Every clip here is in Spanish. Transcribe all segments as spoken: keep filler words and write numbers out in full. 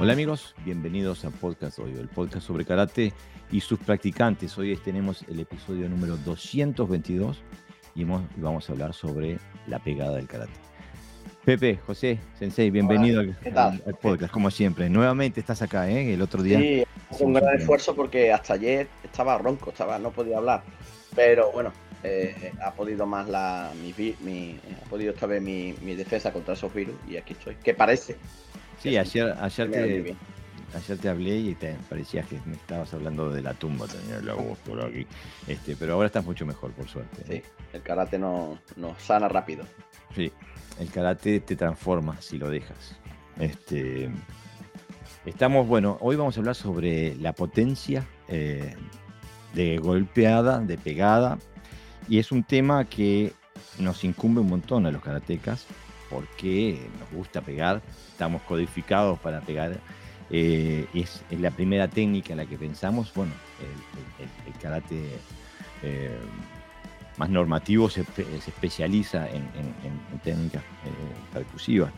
Hola amigos, bienvenidos a Podcast Hoy, el podcast sobre karate y sus practicantes. Hoy tenemos el episodio número doscientos veintidós y hemos- y vamos a hablar sobre la pegada del karate. Pepe, José, Sensei, Hola, bienvenido al, ¿qué tal, al- al Jorge? podcast, como siempre. Nuevamente estás acá, ¿eh? El otro día Sí, hago un hicimos un gran programa. esfuerzo porque hasta ayer estaba ronco, estaba, no podía hablar. Pero bueno, eh, ha podido más la, mi, vi- mi- ha podido esta vez mi, mi defensa contra esos virus y aquí estoy. Que parece que Sí, se, ayer, ayer, que me da muy te, bien. ayer te hablé y te parecías que me estabas hablando de la tumba, tenía la voz por aquí. Este, pero ahora estás mucho mejor, por suerte, ¿no? Sí, el karate no- nos sana rápido. Sí, el karate te transforma si lo dejas. Este, estamos, bueno, hoy vamos a hablar sobre la potencia eh, de golpeada, de pegada, y es un tema que nos incumbe un montón a los karatecas porque nos gusta pegar, estamos codificados para pegar. eh, es, es la primera técnica en la que pensamos. Bueno, el, el- el- el karate eh, más normativo se, espe- se especializa en, en- en- en técnicas eh, percusivas.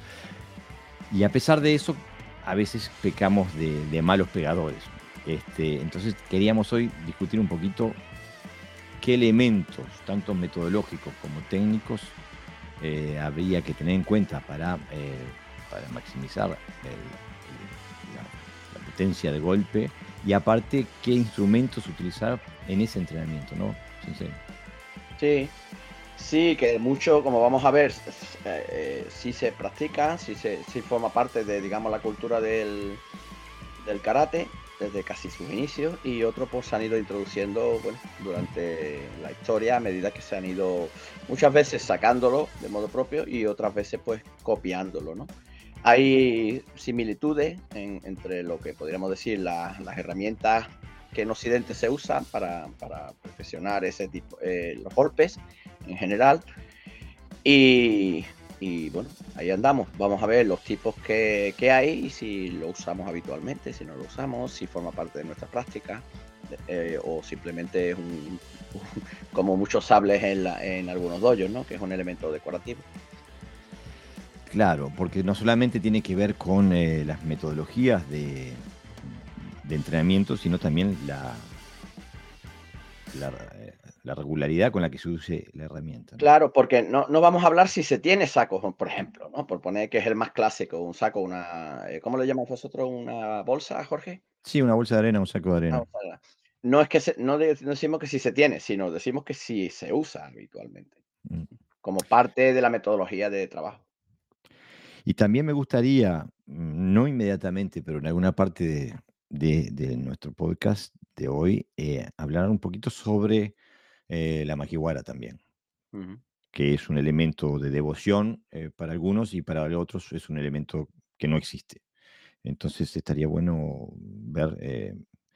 Y a pesar de eso, a veces pecamos de, de malos pegadores. Este, entonces queríamos hoy discutir un poquito qué elementos, tanto metodológicos como técnicos, eh, habría que tener en cuenta para, eh, para maximizar el- el- la, la potencia de golpe, y aparte qué instrumentos utilizar en ese entrenamiento, ¿no? Sensei? Sí, sí, que mucho, como vamos a ver, s- s- eh, eh, sí se practica, sí, se, sí forma parte de, digamos, la cultura del, del karate desde casi sus inicios y otros pues se han ido introduciendo bueno, durante la historia a medida que se han ido muchas veces sacándolo de modo propio y otras veces pues copiándolo, ¿no? Hay similitudes en- entre lo que podríamos decir la- las herramientas que en Occidente se usan para, para perfeccionar ese tipo, eh, los golpes en general y, y, bueno, ahí andamos. Vamos a ver los tipos que, que hay y si lo usamos habitualmente, si no lo usamos, si forma parte de nuestra práctica de- eh, o simplemente es un, como muchos sables en, la- en algunos dojos, ¿no? Que es un elemento decorativo. Claro, porque no solamente tiene que ver con eh, las metodologías de, de entrenamiento, sino también la, la, eh, la regularidad con la que se use la herramienta, ¿no? Claro, porque no, no vamos a hablar si se tiene sacos, por ejemplo, ¿no? Por poner que es el más clásico, un saco, una, eh, ¿cómo le llamáis vosotros? ¿Una bolsa, Jorge? Sí, una bolsa de arena, un saco de Una arena. bolsa de la- No es que se- no, de- no decimos que si se tiene, sino decimos que si se usa habitualmente. Mm. Como parte de la metodología de trabajo. Y también me gustaría, mm, no inmediatamente, pero en alguna parte de, de- de nuestro podcast de hoy, eh, hablar un poquito sobre eh, la makiwara también, Ujú. que es un elemento de devoción eh, para algunos y para otros es un elemento que no existe. Entonces estaría bueno ver eh,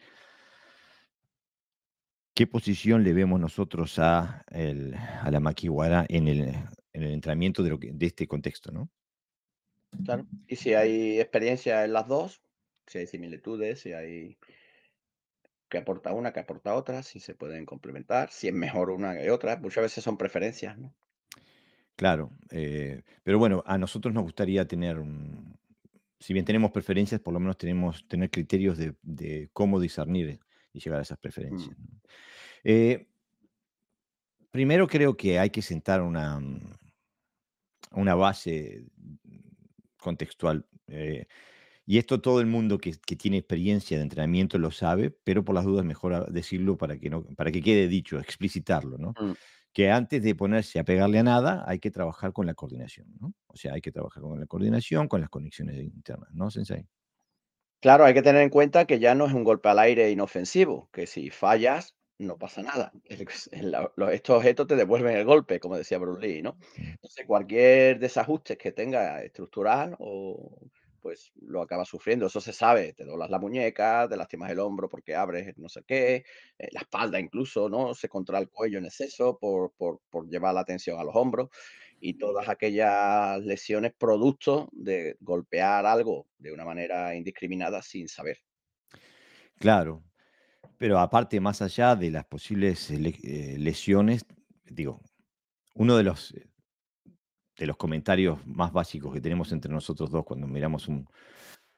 qué posición le vemos nosotros a, el- a la makiwara en el, en el entrenamiento de, lo que- de este contexto, ¿no? Claro. Y si hay experiencia en las dos, si hay similitudes, si hay que aporta una, que aporta otra, si se pueden complementar, si es mejor una que otra. Muchas veces son preferencias, ¿no? Claro, eh, pero bueno, a nosotros nos gustaría tener, un- si bien tenemos preferencias, por lo menos tenemos tener criterios de, de cómo discernir y llegar a esas Mm. preferencias, ¿no? Eh, Primero creo que hay que sentar una, mm, una base mm, contextual. eh, y esto todo el mundo que, que tiene experiencia de entrenamiento lo sabe, pero por las dudas mejor a- decirlo para que, no, para que quede dicho, explicitarlo, ¿no? Mm. Que antes de ponerse a pegarle a nada, hay que trabajar con la coordinación, ¿no? O sea, hay que trabajar con la coordinación, con las conexiones internas, ¿no, Sensei? Claro, hay que tener en cuenta que ya no es un golpe al aire inofensivo, que si fallas no pasa nada. El- la- lo- Estos objetos te devuelven el golpe, como decía Bruce Lee, ¿no? Mm. Entonces, cualquier desajuste que tenga estructural o pues lo acabas sufriendo. Eso se sabe. Te doblas la muñeca, te lastimas el hombro porque abres no sé qué, eh, la espalda incluso, ¿no? Se contrae el cuello en exceso por, por, por llevar la atención a los hombros y todas aquellas lesiones producto de golpear algo de una manera indiscriminada sin saber. Claro, pero aparte, más allá de las posibles eh, le- eh, lesiones, digo, uno de los, eh, de los comentarios más básicos que tenemos entre nosotros dos cuando miramos un,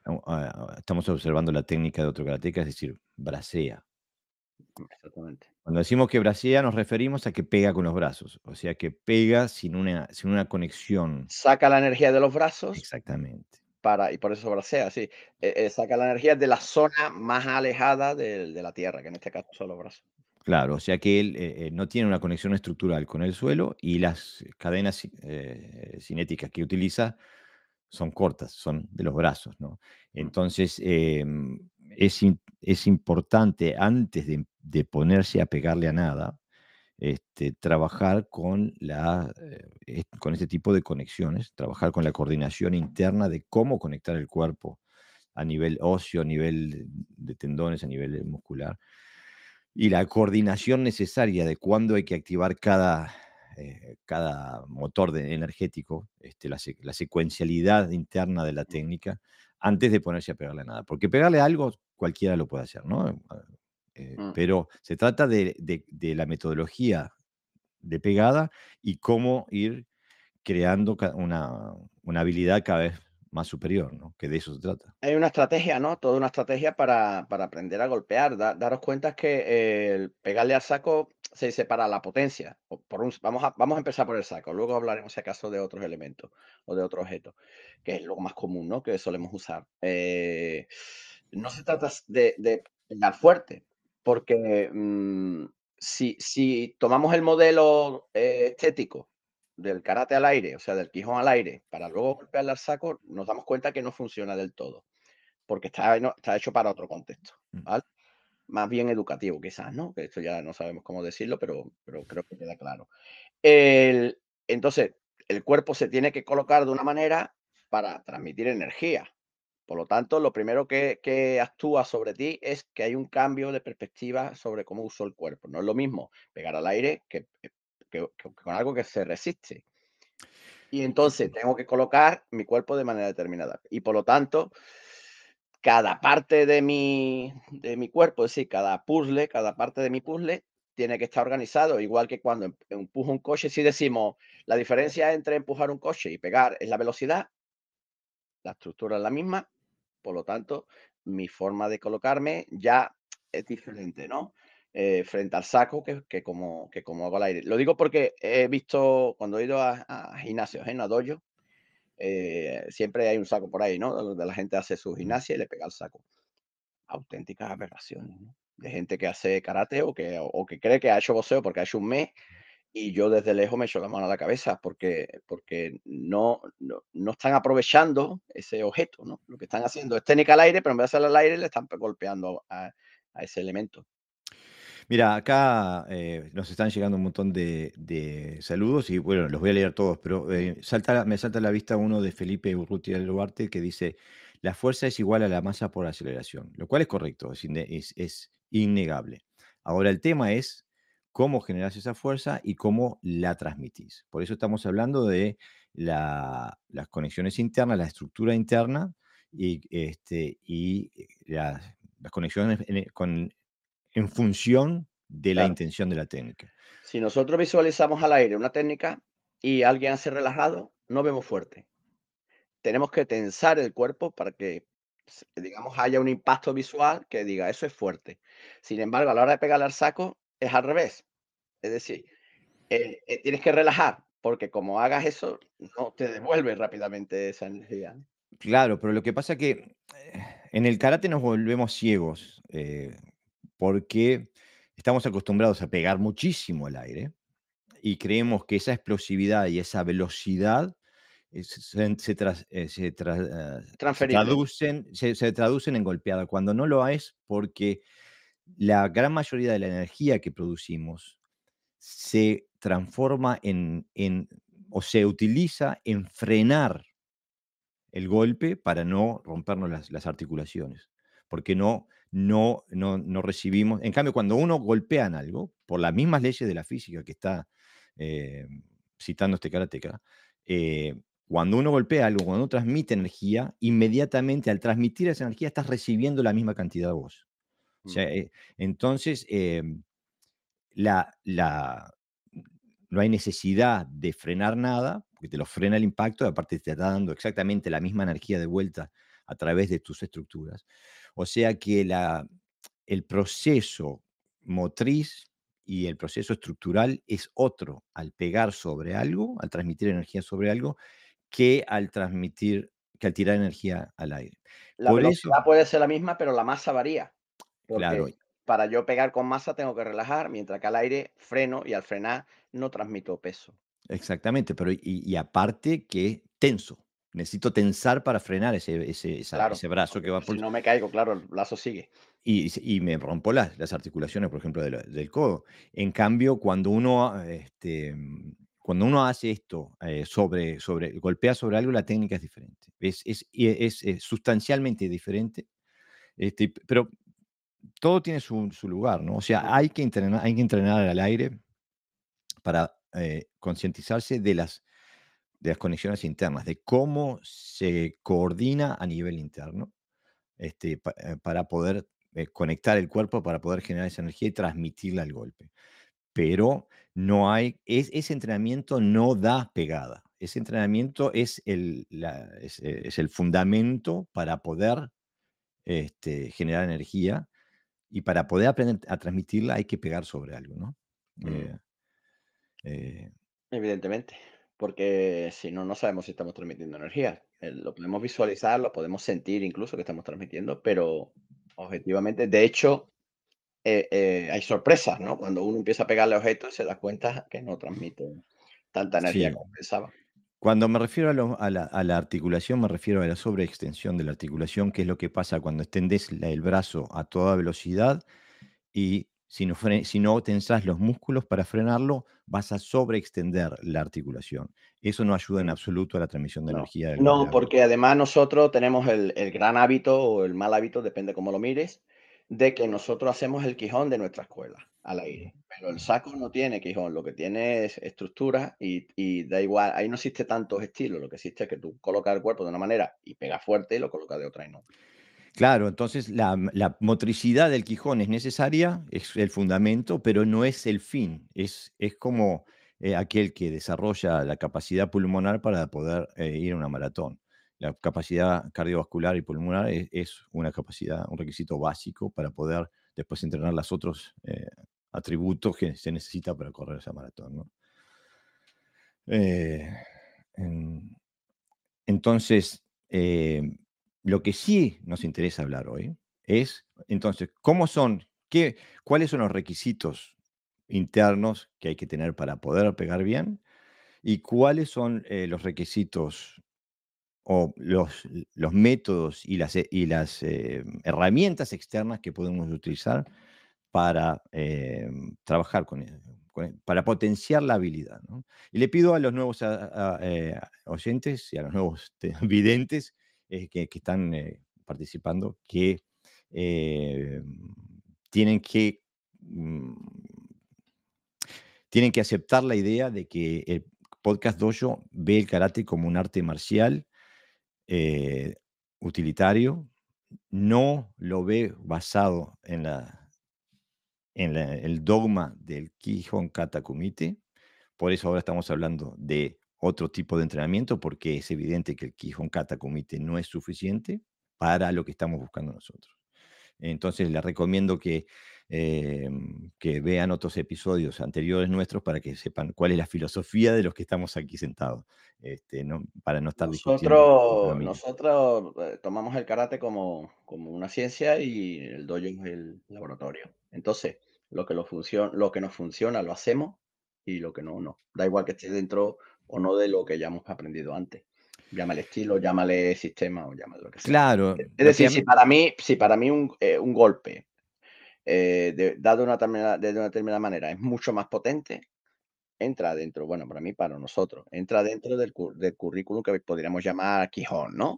au- a- estamos observando la técnica de otro karateca, es decir, bracea. Exactamente. Cuando decimos que bracea, nos referimos a que pega con los brazos, o sea, que pega sin una, sin una conexión. Saca la energía de los brazos Exactamente. para y por eso bracea, sí. Eh eh, saca la energía de la zona más alejada del de la tierra, que en este caso son los brazos. Claro, o sea que él eh, eh, no tiene una conexión estructural con el suelo y las cadenas ci- eh, cinéticas que utiliza son cortas, son de los brazos, ¿no? Mm, Entonces, em, es, im- es importante antes de, de ponerse a pegarle a nada, este, trabajar con, la, eh, est- con este tipo de conexiones, trabajar con la coordinación interna de cómo conectar el cuerpo a nivel óseo, a nivel de tendones, a nivel muscular y la coordinación necesaria de cuándo hay que activar cada, eh, cada motor de energético, este, la, se- la secuencialidad interna de la técnica, antes de ponerse a pegarle a nada. Porque pegarle a algo cualquiera lo puede hacer, ¿no? Eh, mm. pero se trata de, de- de la metodología de pegada y cómo ir creando ca- una, una habilidad cada vez más superior, ¿no? Que de eso se trata. Hay una estrategia, ¿no? Toda una estrategia para para aprender a golpear. Da daros cuenta que eh, el pegarle al saco se dice para la potencia. O por un vamos a vamos a empezar por el saco, luego hablaremos, si acaso, de otros elementos o de otros objetos, que es lo más común, ¿no? Que solemos usar. Eh, no se trata de de pegar fuerte, porque, mm, si si tomamos el modelo, eh, estético del karate al aire, o sea, del Quijón al aire, para luego golpearle al saco, nos damos cuenta que no funciona del todo, porque está, no, está hecho para otro contexto, Mm. ¿vale? Más bien educativo, quizás, ¿no? Que esto ya no sabemos cómo decirlo, pero, pero creo que queda claro. El, entonces, el cuerpo se tiene que colocar de una manera para transmitir energía. Por lo tanto, lo primero que, que actúa sobre ti es que hay un cambio de perspectiva sobre cómo uso el cuerpo. No es lo mismo pegar al aire que, que- que- que con algo que se resiste. Y entonces tengo que colocar mi cuerpo de manera determinada. Y por lo tanto, cada parte de mi, de mi cuerpo, es decir, cada puzzle, cada parte de mi puzzle tiene que estar organizado. Igual que cuando em- empujo un coche, si decimos la diferencia entre empujar un coche y pegar es la velocidad, la estructura es la misma, por lo tanto, mi forma de colocarme ya es diferente, ¿no? Eh, frente al saco que, que como, que como hago al aire. Lo digo porque he visto, cuando he ido a, a gimnasios, ¿eh? A dojo, eh, siempre hay un saco por ahí, ¿no? Donde la gente hace su Mm. gimnasia y le pega al saco. Auténticas aberraciones, ¿no? De gente que hace karate o que, o, o que cree que ha hecho boxeo porque ha hecho un mes y yo desde lejos me echo la mano a la cabeza porque, porque no, no, no están aprovechando ese objeto, ¿no? Lo que están haciendo es técnica al aire, pero en vez de hacerla al aire le están golpeando a, a ese elemento. Mira, acá eh, nos están llegando un montón de, de saludos y bueno, los voy a leer todos, pero eh, salta, me salta a la vista uno de Felipe Urrutia del Duarte que dice, la fuerza es igual a la masa por aceleración, lo cual es correcto, es, inde- es- es innegable. Ahora el tema es cómo generas esa fuerza y cómo la transmitís. Por eso estamos hablando de la- las conexiones internas, la estructura interna y, este, y eh, las, las conexiones en- con en función de la Claro, intención de la técnica. si nosotros visualizamos al aire una técnica y alguien hace relajado, no vemos fuerte. Tenemos que tensar el cuerpo para que, s digamos, haya un impacto visual que diga: "Eso es fuerte". Sin embargo, a la hora de pegarle al saco es al revés. Es decir, eh eh, tienes que relajar, porque como hagas eso, no te devuelve rápidamente esa energía, ¿no? Claro, pero lo que pasa que eh, en el karate nos volvemos ciegos, eh, porque estamos acostumbrados a pegar muchísimo al aire y creemos que esa explosividad y esa velocidad eh, se, se- se tras- eh, se tra- eh, se Transferible. traducen, se, se traducen en golpeada, cuando no lo es porque la gran mayoría de la energía que producimos se transforma en, en o se utiliza en frenar el golpe para no rompernos las, las articulaciones, porque no, no, no, no recibimos. En cambio, cuando uno golpea en algo, por las mismas leyes de la física que está eh, citando este karateka, eh, cuando uno golpea algo, cuando uno transmite energía, inmediatamente al transmitir esa energía estás recibiendo la misma cantidad de vos. O Mm. sea, eh, entonces, eh, la, la, no hay necesidad de frenar nada, porque te lo frena el impacto, y aparte te está dando exactamente la misma energía de vuelta a través de tus estructuras. O sea que la, el proceso motriz y el proceso estructural es otro al pegar sobre algo, al transmitir energía sobre algo, que al transmitir, que al tirar energía al aire. La Por eso, velocidad puede ser la misma, pero la masa varía, claro, porque para yo pegar con masa tengo que relajar, mientras que al aire freno y al frenar no transmito peso. exactamente, pero y, y aparte que tenso. Necesito tensar para frenar ese, ese, esa- Claro, ese brazo que porque va si por. no me caigo, claro, el brazo sigue. Y, se- y me rompo las, las articulaciones, por ejemplo, de la- del codo. En cambio, cuando uno, este, mm, cuando uno hace esto, eh, sobre, sobre, golpea sobre algo, la técnica es diferente. Es, es, y es, eh, sustancialmente diferente. Este, pero todo tiene su, su lugar, ¿no? O sea, Ujú, hay que entrenar, hay que entrenar al aire para eh, concientizarse de las, de las conexiones internas, de cómo se coordina a nivel interno, este, pa- eh, para poder eh, conectar el cuerpo, para poder generar esa energía y transmitirla al golpe. Pero no hay, es, ese entrenamiento no da pegada. Ese entrenamiento es el, la- es, eh, es el fundamento para poder este, generar energía, y para poder aprender a transmitirla hay que pegar sobre algo, ¿no? mm, Eh, eh, evidentemente, porque si no, no sabemos si estamos transmitiendo energía. Eh, lo podemos visualizar, lo podemos sentir incluso que estamos transmitiendo, pero objetivamente, de hecho, eh, eh, hay sorpresas, ¿no? Cuando uno empieza a pegarle objetos y se da cuenta que no transmite tanta energía sí. como pensaba. Cuando me refiero a, lo- a la, a la articulación, me refiero a la sobreextensión de la articulación, que es lo que pasa cuando extendés la- el brazo a toda velocidad y si no, fre- si no tensás los músculos para frenarlo, vas a sobreextender la articulación. Eso no ayuda en Mm. absoluto a la transmisión de No, energía de, de no, la porque golpe. además nosotros tenemos el, el gran hábito o el mal hábito, depende cómo lo mires, de que nosotros hacemos el quijón de nuestra escuela al aire. Pero el saco no tiene quijón, lo que tiene es estructura y, y da igual, ahí no existe tantos estilos, lo que existe es que tú colocas el cuerpo de una manera y pegas fuerte y lo colocas de otra y no. Claro, entonces la, la motricidad del Quijón es necesaria, es el fundamento, pero no es el fin. Es, es como eh, aquel que desarrolla la capacidad pulmonar para poder eh, ir a una maratón. La capacidad cardiovascular y pulmonar es, es una capacidad, un requisito básico para poder después entrenar los otros eh, atributos que se necesita para correr esa maratón, ¿no? Eh, en- entonces, eh, lo que sí nos interesa hablar hoy es, entonces, ¿cómo son, qué, cuáles son los requisitos internos que hay que tener para poder pegar bien? ¿Y cuáles son eh, los requisitos o los, los métodos y las, eh, y las eh, herramientas externas que podemos utilizar para eh, trabajar con, e- con e- para potenciar la habilidad, ¿no? Y le pido a los nuevos a- a, eh, oyentes y a los nuevos te- videntes eh, que, que están eh, participando que eh, tienen que mm, tienen que aceptar la idea de que el podcast Dojo ve el karate como un arte marcial eh, utilitario, no lo ve basado en la en la- el dogma del Kihon Kata Kumite. Por eso ahora estamos hablando de otro tipo de entrenamiento, porque es evidente que el Kihon Kata Kumite no es suficiente para lo que estamos buscando nosotros. Entonces les recomiendo que, eh, que vean otros episodios anteriores nuestros para que sepan cuál es la filosofía de los que estamos aquí sentados, este, no, para no estar discutiendo entre Nosotros, amigos. nosotros eh, tomamos el karate como, como una ciencia y el dojo es el laboratorio. Entonces, lo que, lo, funciona, lo que nos funciona lo hacemos y lo que no, no. Da igual que esté dentro o no de lo que ya hemos aprendido antes. Llámale estilo, llámale sistema o llámale lo que sea. Claro, Es lo que decir, a si mí- para mí, si para mí un, eh, un golpe eh, de- dado una determinada- de una determinada manera es mucho más potente, entra dentro, bueno, para mí, para nosotros, entra dentro del, cu- del currículum que podríamos llamar Quijón, ¿no?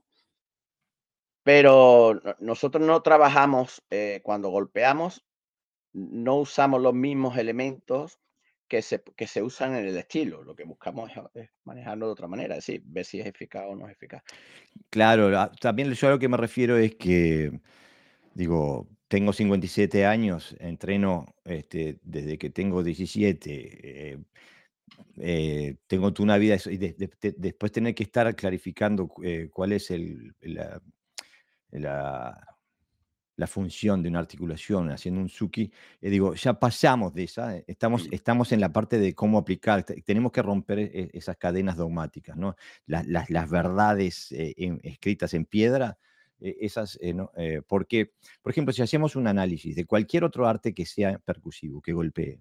Pero no nosotros no trabajamos, eh, cuando golpeamos, no usamos los mismos elementos que se que se usan en el estilo. Lo que buscamos es es manejarlo de otra manera, es decir, ver si es eficaz o no es eficaz. claro, a- también yo a lo que me refiero es que digo, tengo cincuenta y siete años, entreno este, desde que tengo diecisiete. eh, eh, tengo toda una vida eso, y de- de- de- después tener que estar clarificando cu- eh, cuál es el, la- la, la función de una articulación haciendo un Suki, eh, digo, ya pasamos de esa, eh, estamos, Mm. estamos en la parte de cómo aplicar, te- tenemos que romper e- esas cadenas dogmáticas, ¿no? Las, las, las verdades eh, en- escritas en piedra, eh, esas, eh, ¿no? Eh, porque, por ejemplo, si hacemos un análisis de cualquier otro arte que sea percusivo, que golpee,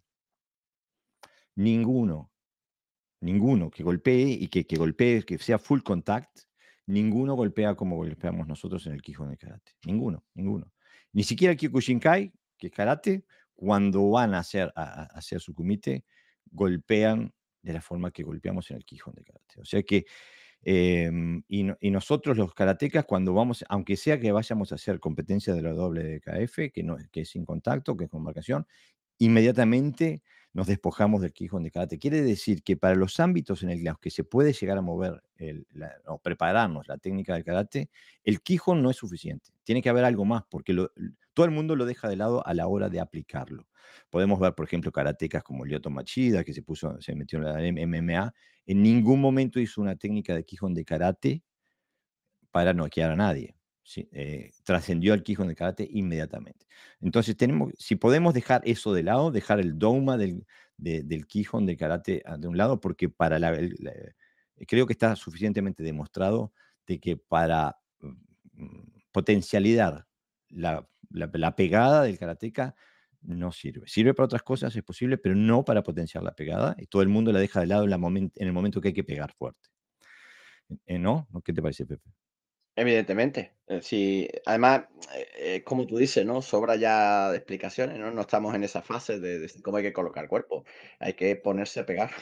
ninguno Ninguno que golpee y que, que golpee, que sea full contact, ninguno golpea como golpeamos nosotros en el Kihon de karate. Ninguno, ninguno. Ni siquiera el Kyokushinkai, que es karate, cuando van a hacer, a, a hacer su kumite, golpean de la forma que golpeamos en el Kihon de karate. O sea que, eh, y, no- y nosotros los karatecas, cuando vamos, aunque sea que vayamos a hacer competencia de la doble de K F, que, no, que es sin contacto, que es con marcación, inmediatamente nos despojamos del Quijón de karate. Quiere decir que para los ámbitos en el los que se puede llegar a mover el la o prepararnos la técnica del karate, el Quijón no es suficiente. Tiene que haber algo más, porque lo todo el mundo lo deja de lado a la hora de aplicarlo. Podemos ver, por ejemplo, karatecas como Lyoto Machida, que se puso se metió en la M M A, en ningún momento hizo una técnica de Quijón de karate para noquear a nadie. Sí, eh, trascendió al Kihon de karate inmediatamente. Entonces, tenemos, si podemos dejar eso de lado, dejar el dogma del, de- del Kihon de karate ah, de un lado, porque para la, el- la- creo que está suficientemente demostrado de que para mm, potencialidad la, la- la pegada del karateka no sirve. Sirve para otras cosas, es posible, pero no para potenciar la pegada. Y todo el mundo la deja de lado en, la momen- en el momento que hay que pegar fuerte. Eh, ¿no? ¿No? ¿Qué te parece, Pepe? Evidentemente. Eh, sí, además, eh, eh, como tú dices, ¿no? Sobra ya de explicaciones, ¿no? No estamos en esa fase de decir cómo hay que colocar el cuerpo. Hay que ponerse a pegar.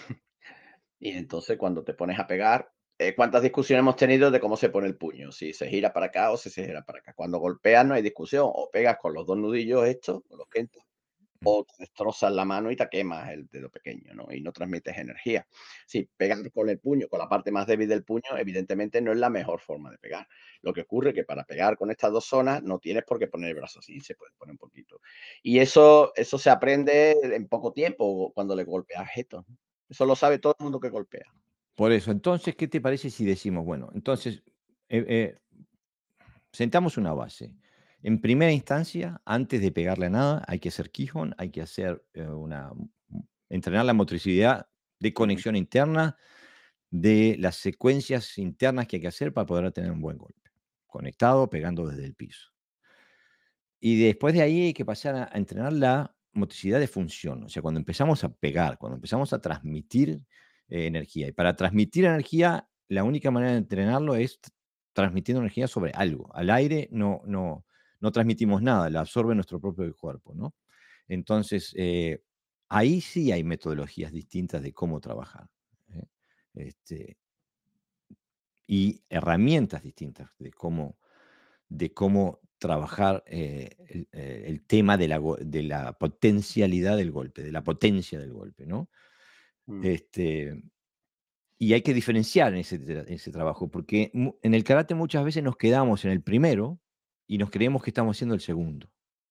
Y entonces cuando te pones a pegar, eh, ¿cuántas discusiones hemos tenido de cómo se pone el puño? Si se gira para acá o si se gira para acá. Cuando golpeas no hay discusión. O pegas con los dos nudillos estos, con los kentas, Mm. o te destrozas la mano y te quemas el dedo pequeño, ¿no? Y no transmites energía. Si pegar con el puño, con la parte más débil del puño, evidentemente no es la mejor forma de pegar. Lo que ocurre es que para pegar con estas dos zonas no tienes por qué poner el brazo así, se puede poner un poquito. Y eso, eso se aprende en poco tiempo cuando le golpeas esto. Eso lo sabe todo el mundo que golpea. Por eso, entonces, ¿qué te parece si decimos, bueno, entonces, eh, eh, sentamos una base? En primera instancia, antes de pegarle a nada, hay que hacer Kihon, hay que hacer eh, una, entrenar la motricidad de Ujú. conexión interna de las secuencias internas que hay que hacer para poder tener un buen golpe. Conectado, pegando desde el piso. Y después de ahí hay que pasar a, a entrenar la motricidad de función. O sea, cuando empezamos a pegar, cuando empezamos a transmitir eh, energía. Y para transmitir energía, la única manera de entrenarlo es t- transmitiendo energía sobre algo. Al aire no, no, no transmitimos nada, la absorbe nuestro propio cuerpo, ¿no? Entonces, eh, ahí sí hay metodologías distintas de cómo trabajar. ¿Eh? Este, y herramientas distintas de cómo, de cómo trabajar eh, el, eh, el tema de la, go- de la potencialidad del golpe, de la potencia del golpe, ¿no? Mm. Este, y hay que diferenciar en ese, tra- ese trabajo, porque mu- en el karate muchas veces nos quedamos en el primero y nos creemos que estamos haciendo el segundo.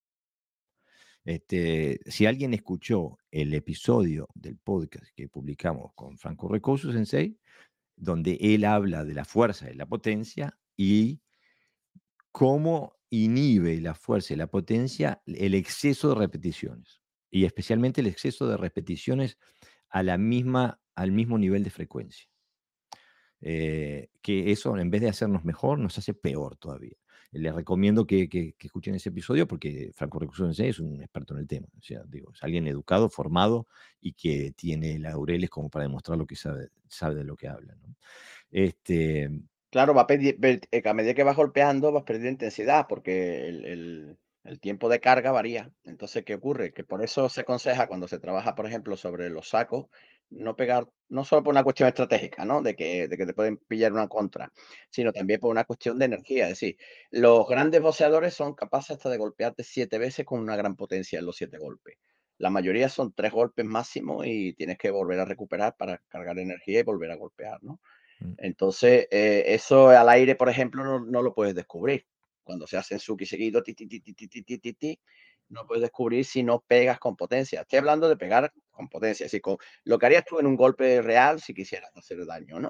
Este, si alguien escuchó el episodio del podcast que publicamos con Franco Recosu Sensei, donde él habla de la fuerza y la potencia y cómo inhibe la fuerza y la potencia el exceso de repeticiones, y especialmente el exceso de repeticiones a la misma, al mismo nivel de frecuencia. Eh, que eso, en vez de hacernos mejor, nos hace peor todavía. Les recomiendo que, que- que escuchen ese episodio porque Franco Recurso Sensei es un experto en el tema. O sea, digo, es alguien educado, formado y que tiene laureles como para demostrar lo que sabe, sabe de lo que habla, ¿no? Este, Claro, va a pedir, ver- eh, a medida que vas golpeando vas perdiendo intensidad porque el, el- el tiempo de carga varía. Entonces, ¿qué ocurre? Que por eso se aconseja cuando se trabaja, por ejemplo, sobre los sacos, no pegar, no solo por una cuestión estratégica, ¿no? De que, de que te pueden pillar una contra, sino también por una cuestión de energía. Es decir, los grandes boxeadores son capaces hasta de golpearte siete veces con una gran potencia en los siete golpes. La mayoría son tres golpes máximo y tienes que volver a recuperar para cargar energía y volver a golpear, ¿no? mm, Entonces, eh, eso al aire, por ejemplo, no, no lo puedes descubrir. Cuando se hacen Suki seguido, ti, ti, ti, ti, ti, ti, ti, ti, ti, no puedes descubrir si no pegas con potencia. Estoy hablando de pegar con potencia, así con lo que harías tú en un golpe real si quisieras hacer daño, ¿no?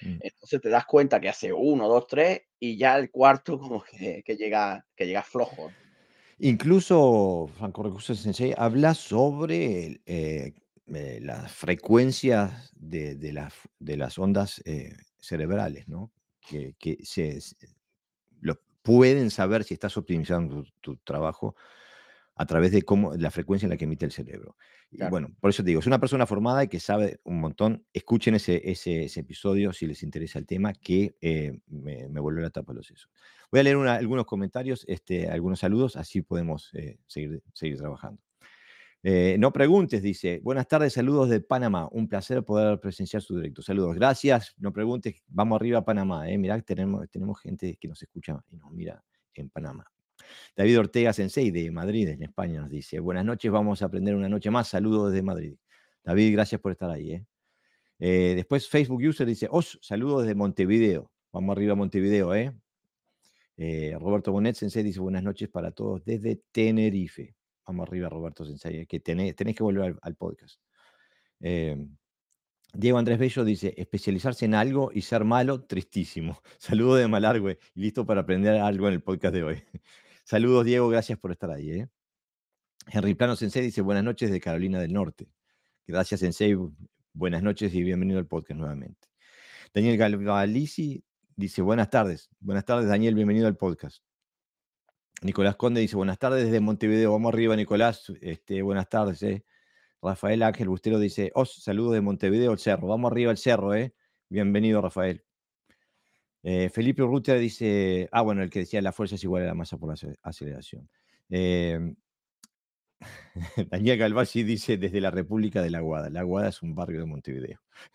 Mm. Entonces te das cuenta que hace uno, dos, tres y ya el cuarto como que, que llega, que llega flojo. Incluso Franco Recursos Sensei habla sobre el, eh, eh, las frecuencias de, de las, de las ondas eh, cerebrales, ¿no? Que, que se, se- lo, pueden saber si estás optimizando tu, tu trabajo a través de cómo, la frecuencia en la que emite el cerebro. Y Claro, bueno, por eso te digo, es una persona formada y que sabe un montón. Escuchen ese, ese, ese episodio si les interesa el tema, que eh, me, me volvió la tapa de los sesos. Voy a leer una- algunos comentarios, este, algunos saludos, así podemos eh, seguir, seguir trabajando. Eh, no preguntes, dice. Buenas tardes, saludos de Panamá. Un placer poder presenciar su directo. Saludos, gracias. No preguntes, vamos arriba a Panamá. Eh. Mirá, tenemos, tenemos gente que nos escucha y nos mira en Panamá. David Ortega Sensei de Madrid, en España, nos dice: buenas noches, vamos a aprender una noche más. Saludos desde Madrid. David, gracias por estar ahí. Eh. Eh, después Facebook User dice: Os, saludos desde Montevideo. Vamos arriba a Montevideo. Eh. Eh, Roberto Bonet Sensei dice: buenas noches para todos desde Tenerife. Vamos arriba, Roberto Sensei, eh, que tenés, tenés que volver al, al podcast. Eh, Diego Andrés Bello dice: especializarse en algo y ser malo, tristísimo. Saludos de Malargüe y listo para aprender algo en el podcast de hoy. Saludos, Diego, gracias por estar ahí. ¿eh? Henry Plano Sensei dice: buenas noches de Carolina del Norte. Gracias, Sensei. Buenas noches y bienvenido al podcast nuevamente. Daniel Galvalici dice: buenas tardes. Buenas tardes, Daniel, bienvenido al podcast. Nicolás Conde dice: buenas tardes desde Montevideo. Vamos arriba, Nicolás. Este, buenas tardes. Eh. Rafael Ángel Bustero dice: os, saludos de Montevideo, el cerro. Vamos arriba al cerro. Eh. Bienvenido, Rafael. Eh, Felipe Urrutia dice: ah, bueno, el que decía la fuerza es igual a la masa por la aceleración. Eh, Daniel Galvasi dice: desde la República de La Guada. La Guada es un barrio de Montevideo,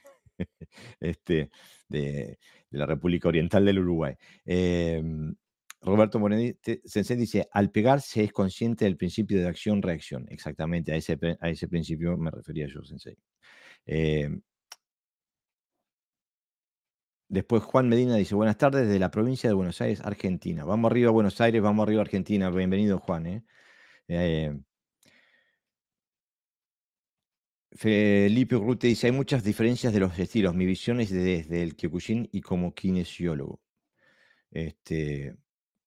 este, de, de la República Oriental del Uruguay. Eh, Roberto Moreno Sensei dice: al pegar se es consciente del principio de acción-reacción. Exactamente, a ese, a ese principio me refería yo, Sensei. Eh, después Juan Medina dice: buenas tardes desde la provincia de Buenos Aires, Argentina. Vamos arriba a Buenos Aires, vamos arriba a Argentina. Bienvenido, Juan. ¿eh? Eh, Felipe Urrutia dice: hay muchas diferencias de los estilos. Mi visión es desde el Kyokushin y como kinesiólogo. Este,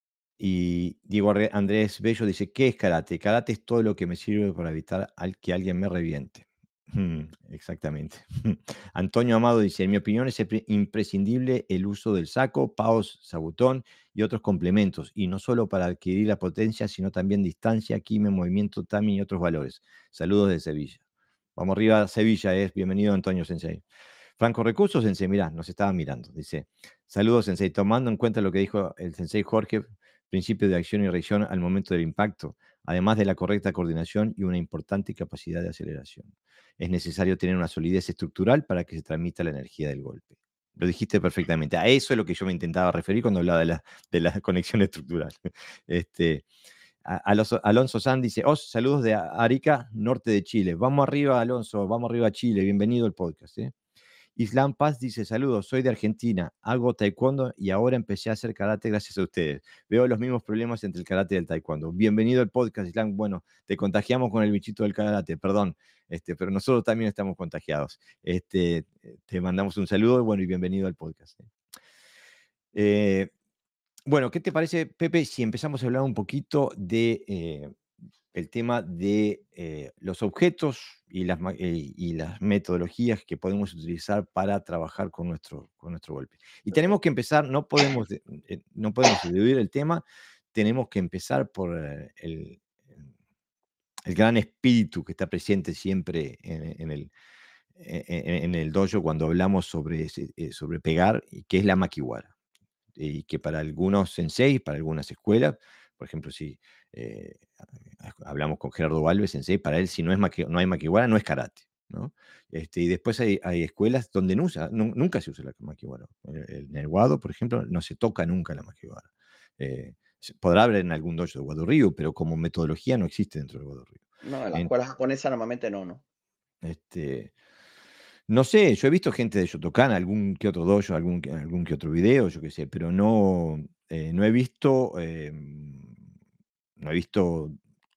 y Diego Andrés Bello dice: ¿qué es karate? Karate es todo lo que me sirve para evitar al que alguien me reviente. Mm, exactamente. Antonio Amado dice: en mi opinión es imprescindible el uso del saco, paos, sabutón y otros complementos, y no solo para adquirir la potencia, sino también distancia, quime, movimiento, timing y otros valores. Saludos de Sevilla. Vamos arriba a Sevilla, es bienvenido Antonio Sensei. Franco Recursos Sensei, mirá, nos estaba mirando. Dice: saludos Sensei, tomando en cuenta lo que dijo el Sensei Jorge, principio de acción y reacción al momento del impacto, además de la correcta coordinación y una importante capacidad de aceleración. Es necesario tener una solidez estructural para que se transmita la energía del golpe. Lo dijiste perfectamente. A eso es lo que yo me intentaba referir cuando hablaba de la, de la conexión estructural. Este, Alonso, Alonso San dice: os, saludos de Arica, norte de Chile. Vamos arriba, Alonso, vamos arriba a Chile. Bienvenido al podcast. ¿eh? Islam Paz dice: saludos, soy de Argentina, hago taekwondo y ahora empecé a hacer karate gracias a ustedes. Veo los mismos problemas entre el karate y el taekwondo. Bienvenido al podcast, Islam. Bueno, te contagiamos con el bichito del karate, perdón, este, pero nosotros también estamos contagiados. Este, te mandamos un saludo, bueno, y bienvenido al podcast. Eh, bueno, ¿qué te parece, Pepe, si empezamos a hablar un poquito de eh, el tema de eh, los objetos y las, eh, y las metodologías que podemos utilizar para trabajar con nuestro, con nuestro golpe? Y tenemos perfecto. que empezar, no podemos, eh, no podemos dividir el tema, tenemos que empezar por eh, el, el gran espíritu que está presente siempre en, en el, en, en el dojo cuando hablamos sobre, ese- sobre pegar, y que es la makiwara. Y que para algunos sensei, para algunas escuelas, por ejemplo, si eh, hablamos con Gerardo Valves, sensei, para él si no, es maki, no hay makiwara, no es karate. ¿no? Este, y después hay, hay escuelas donde no usa, nu- nunca se usa la makiwara. En el Wado, por ejemplo, no se toca nunca la makiwara. Eh, se podrá haber en algún dojo de Wado Ryu, pero como metodología no existe dentro del Wado Ryu. No, en la En- escuela japonesa normalmente no, ¿no? este, no sé, yo he visto gente de Shotokan, algún que otro dojo, algún, que- algún que otro video, yo qué sé, pero no, eh, no he visto, eh, no he visto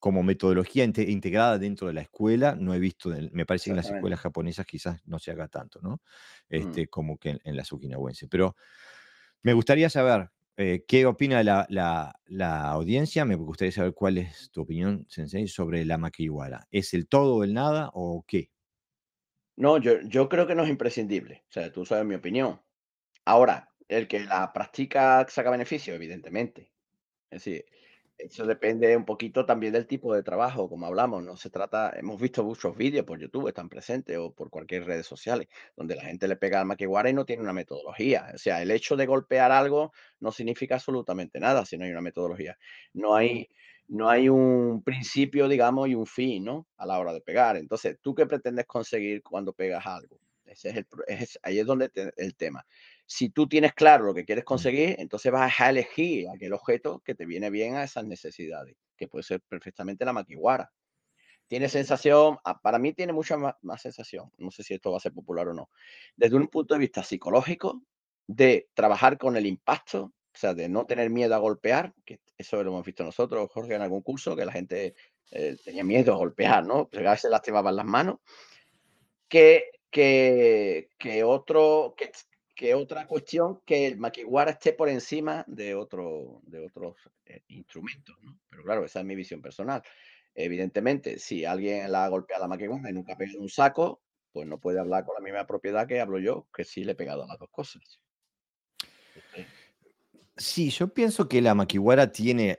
como metodología inte integrada dentro de la escuela, no he visto en me parece que en las Exactamente. escuelas japonesas quizás no se haga tanto, ¿no? Mm. Este, como que en en las okinawenses. Pero me gustaría saber, eh, qué opina la la la audiencia, me gustaría saber cuál es tu opinión, sensei, sobre la makiwara, ¿es el todo o el nada o qué? No, yo yo creo que no es imprescindible. O sea, tú sabes mi opinión. Ahora, el que la practica saca beneficio, evidentemente. Es decir, eso depende un poquito también del tipo de trabajo, como hablamos. No se trata, hemos visto muchos vídeos por YouTube, están presentes, o por cualquier redes sociales, donde la gente le pega al makiwara y no tiene una metodología. O sea, el hecho de golpear algo no significa absolutamente nada si no hay una metodología. No hay, no hay un principio, digamos, y un fin, ¿no? A la hora de pegar. Entonces, ¿tú qué pretendes conseguir cuando pegas algo? Ese es el, pro- es- ahí es donde te- el tema. Si tú tienes claro lo que quieres Mm. conseguir, entonces vas a elegir aquel objeto que te viene bien a esas necesidades, que puede ser perfectamente la maquiwara. Tiene sensación, ah, para mí tiene mucha más, más sensación, no sé si esto va a ser popular o no, desde un punto de vista psicológico, de trabajar con el impacto, o sea, de no tener miedo a golpear, que eso lo hemos visto nosotros, Jorge, en algún curso, que la gente eh, tenía miedo a golpear, ¿no? Pegarse, lastimaban las manos que que que otro que que otra cuestión, que el makiwara esté por encima de otro de otros, eh, instrumentos, ¿no? Pero claro, esa es mi visión personal. Evidentemente, si alguien la golpea la makiwara y nunca ha pegado un saco, pues no puede hablar con la misma propiedad que hablo yo, que sí le he pegado a las dos cosas. Entonces, Sí, yo pienso que la makiwara tiene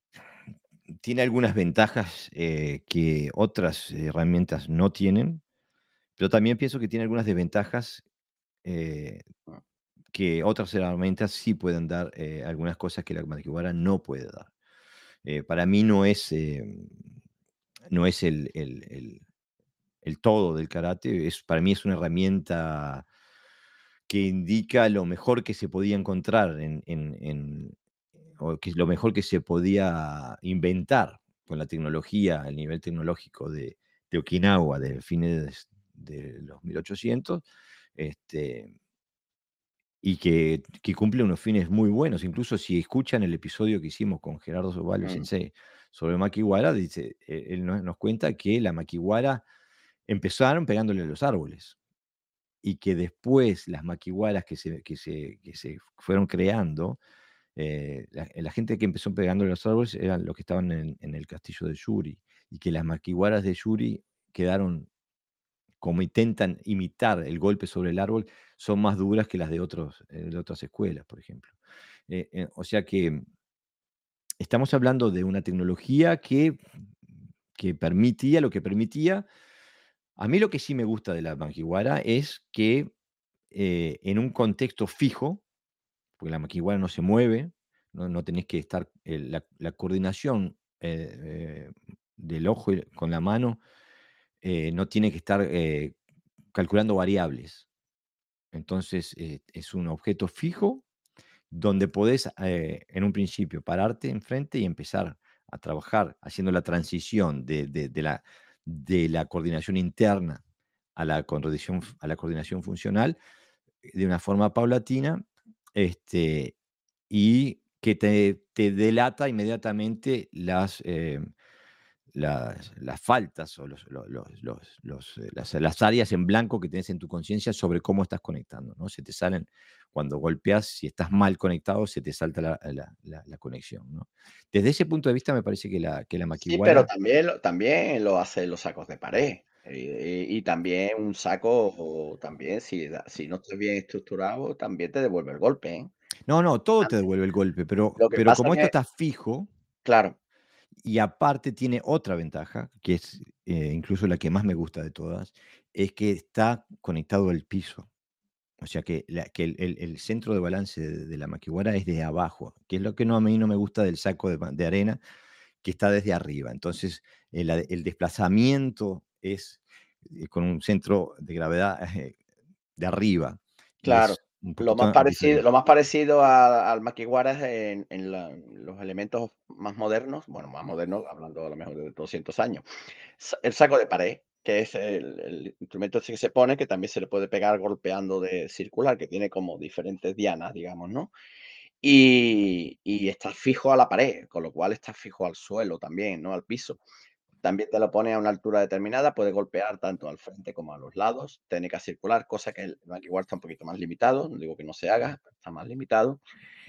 tiene algunas ventajas, eh, que otras herramientas no tienen, pero también pienso que tiene algunas desventajas, eh, mm, que otras herramientas sí pueden dar, eh, algunas cosas que la makiwara no puede dar. Eh, para mí no es, em, no es el el el el todo del karate, es para mí es una herramienta que indica lo mejor que se podía encontrar en en en o que es lo mejor que se podía inventar con la tecnología, el nivel tecnológico de de Okinawa de fines de los mil ochocientos, este, y que que cumple unos fines muy buenos. Incluso si escuchan el episodio que hicimos con Gerardo Sovalo mm, Sensei sobre Makiwara, dice, eh, él nos nos cuenta que la Makiwara empezaron pegándole a los árboles y que después las maquiwaras que se que se que se fueron creando, eh, la la gente que empezó pegando los árboles eran los que estaban en en el castillo de Yuri, y que las maquiwaras de Yuri quedaron como intentan imitar el golpe sobre el árbol, son más duras que las de otros, eh, de otras escuelas, por ejemplo. Eh, eh, o sea que estamos hablando de una tecnología que que permitía lo que permitía. A mí lo que sí me gusta de la Makiwara es que, eh, en un contexto fijo, porque la maquiguana no se mueve, no no tenés que estar, eh, la la coordinación, eh, eh, del ojo y con la mano, eh, no tiene que estar, eh, calculando variables. Entonces, eh, es un objeto fijo donde podés, eh, en un principio, pararte enfrente y empezar a trabajar haciendo la transición de de de la de la coordinación interna a la coordinación a la coordinación funcional de una forma paulatina, este, y que te te delata inmediatamente las, eh, las las faltas o los los los los los, eh, las las áreas en blanco que tenés en tu conciencia sobre cómo estás conectando, ¿no? Se te salen cuando golpeas, si estás mal conectado, se te salta la la la la conexión, ¿no? Desde ese punto de vista, me parece que la que la sí, pero makiwara. también lo también lo hacen los sacos de pared. Y y también un saco, o también si da si no estás bien estructurado, también te devuelve el golpe, ¿eh? No, no, todo te devuelve el golpe, pero Lo que pero pasa como esto que está fijo. claro, Y aparte tiene otra ventaja, que es, eh, incluso la que más me gusta de todas, es que está conectado al piso. O sea que, la que el el el centro de balance de de la maquihuara es de abajo, que es lo que no a mí no me gusta del saco de ma de arena, que está desde arriba. Entonces, el a el desplazamiento es, eh, con un centro de gravedad, eh, de arriba, y claro. es un Lo más poquito parecido diferente. lo más parecido a al makiwara es en en la los elementos más modernos, bueno, más modernos, hablando a lo mejor de doscientos años. Sa el saco de pared, que es el el instrumento ese que se pone, que también se le puede pegar golpeando de circular, que tiene como diferentes dianas, digamos, ¿no? y, y estás fijo a la pared, con lo cual estás fijo al suelo también, ¿no? Al piso. También te lo pone a una altura determinada, puede golpear tanto al frente como a los lados, técnica circular, cosa que el igual está un poquito más limitado, no digo que no se haga, pero está más limitado.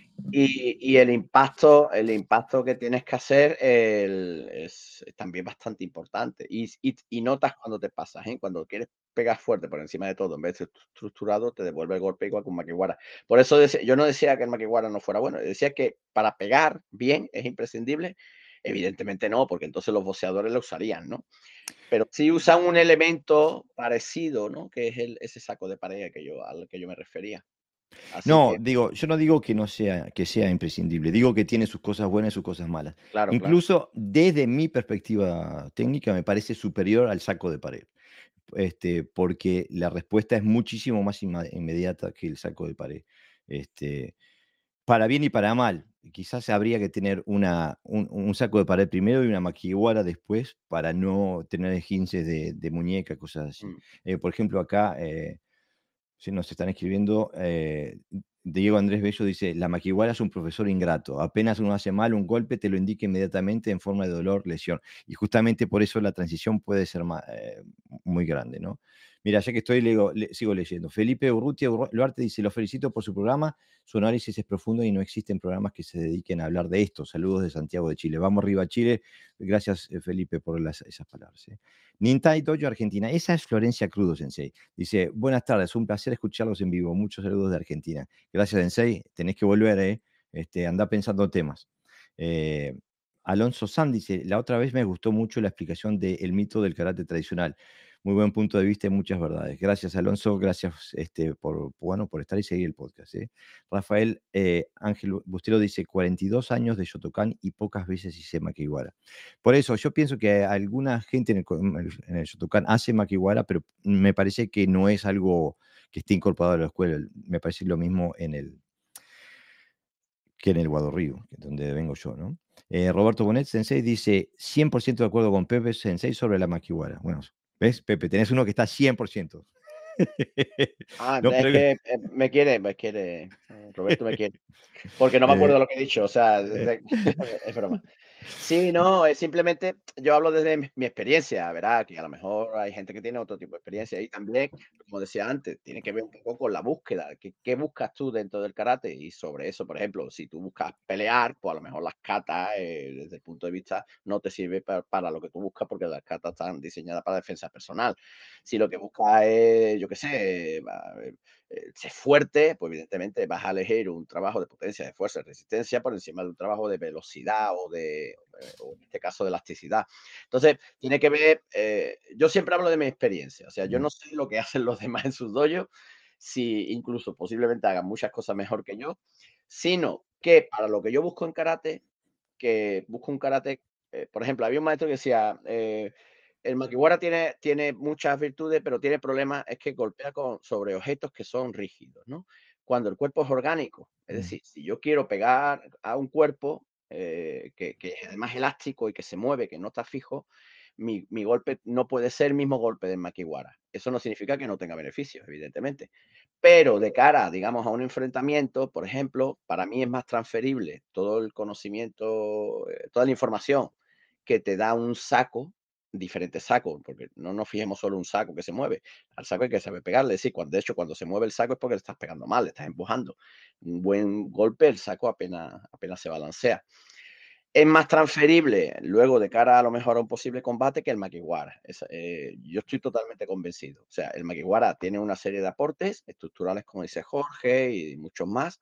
Y, y el impacto, el impacto que tienes que hacer el- es, es también bastante importante. Y, y- y notas cuando te pasas, ¿eh? Cuando quieres pegar fuerte por encima de todo, en vez de estru- estructurado, te devuelve el golpe igual que un Makiwara. Por eso decía- yo no decía que el Makiwara no fuera bueno, decía que para pegar bien es imprescindible. Evidentemente no, porque entonces los boxeadores lo usarían, ¿no? Pero sí usan un elemento parecido, ¿no? Que es el, ese saco de pared que yo, al que yo me refería. Así No, que, digo, yo no digo que no sea, que sea imprescindible, digo que tiene sus cosas buenas y sus cosas malas. claro, claro. Incluso desde mi perspectiva técnica me parece superior al saco de pared, este, porque la respuesta es muchísimo más inma- inmediata que el saco de pared. Este, para bien y para mal. Quizás habría que tener una, un, un saco de pared primero y una maquihuara después para no tener esguinces de, de muñeca, cosas así. Mm. Eh, por ejemplo, acá eh, sí, nos están escribiendo, eh, Diego Andrés Bello dice, la maquiguara es un profesor ingrato, apenas uno hace mal un golpe te lo indica inmediatamente en forma de dolor, lesión. Y justamente por eso la transición puede ser ma- eh, muy grande, ¿no? Mira, ya que estoy, leo- le- sigo leyendo. Felipe Urrutia Luarte dice, lo felicito por su programa, su análisis es profundo y no existen programas que se dediquen a hablar de esto. Saludos de Santiago de Chile. Vamos arriba, Chile. Gracias, eh, Felipe, por las- esas palabras. ¿eh? Nintai Dojo Argentina. Esa es Florencia Crudo, Sensei. Dice, buenas tardes, un placer escucharlos en vivo. Muchos saludos de Argentina. Gracias, Sensei. Tenés que volver, ¿eh? Este, andá pensando temas. Eh, Alonso San dice, la otra vez me gustó mucho la explicación del mito del karate tradicional. Muy buen punto de vista y muchas verdades. Gracias, Alonso. Gracias este, por, bueno, por estar y seguir el podcast. ¿eh? Rafael eh, Ángel Bustero dice, cuarenta y dos años de Shotokan y pocas veces hice Makiwara. Por eso, yo pienso que alguna gente en el, co- en el, en el Shotokan hace Makiwara, pero me parece que no es algo que esté incorporado a la escuela. Me parece lo mismo en el, que en el Wado Río, que es donde vengo yo, ¿no? Eh, Roberto Bonet Sensei dice cien por ciento de acuerdo con Pepe Sensei sobre la Makiwara. Bueno, ¿ves, Pepe? Tenés uno que está cien por ciento. Ah, No, es pero, que, eh, me quiere me quiere, eh, Roberto me quiere. Porque no me eh, acuerdo lo que he dicho, o sea, eh, desde es broma. Sí, no, es simplemente yo hablo desde mi mi experiencia, verá, que a lo mejor hay gente que tiene otro tipo de experiencia y también, como decía antes, tiene que ver un poco con la búsqueda, ¿qué qué buscas tú dentro del karate? Y sobre eso, por ejemplo, si tú buscas pelear, pues a lo mejor las katas, eh, desde el punto de vista, no te sirve pa para lo que tú buscas, porque las katas están diseñadas para defensa personal. Si lo que buscas es, yo qué sé, va, eh, eh, ser fuerte, pues evidentemente vas a elegir un trabajo de potencia, de fuerza, de resistencia por encima de un trabajo de velocidad o de, eh, o en este caso de elasticidad. Entonces, tiene que ver, eh, yo siempre hablo de mi experiencia, o sea, yo mm, no sé lo que hacen los demás en sus dojos, si incluso posiblemente hagan muchas cosas mejor que yo, sino que para lo que yo busco en karate, que busco un karate, eh, por ejemplo, había un maestro que decía, eh, el Makiwara tiene, tiene muchas virtudes, pero tiene problemas, es que golpea con, sobre objetos que son rígidos, ¿no? Cuando el cuerpo es orgánico, es mm, decir, si yo quiero pegar a un cuerpo eh, que, que es además elástico y que se mueve, que no está fijo, mi, mi golpe no puede ser el mismo golpe del Makiwara. Eso no significa que no tenga beneficios, evidentemente. Pero de cara, digamos, a un enfrentamiento, por ejemplo, para mí es más transferible todo el conocimiento, eh, toda la información que te da un saco, diferentes sacos, porque no nos fijemos solo en un saco que se mueve, al saco hay que saber pegarle, sí, cuando, de hecho, cuando se mueve el saco es porque le estás pegando mal, le estás empujando. Un buen golpe, el saco apenas, apenas se balancea. Es más transferible luego de cara a lo mejor a un posible combate que el Makiwara. Es, eh, yo estoy totalmente convencido. O sea, el Makiwara tiene una serie de aportes estructurales, como dice Jorge, y muchos más.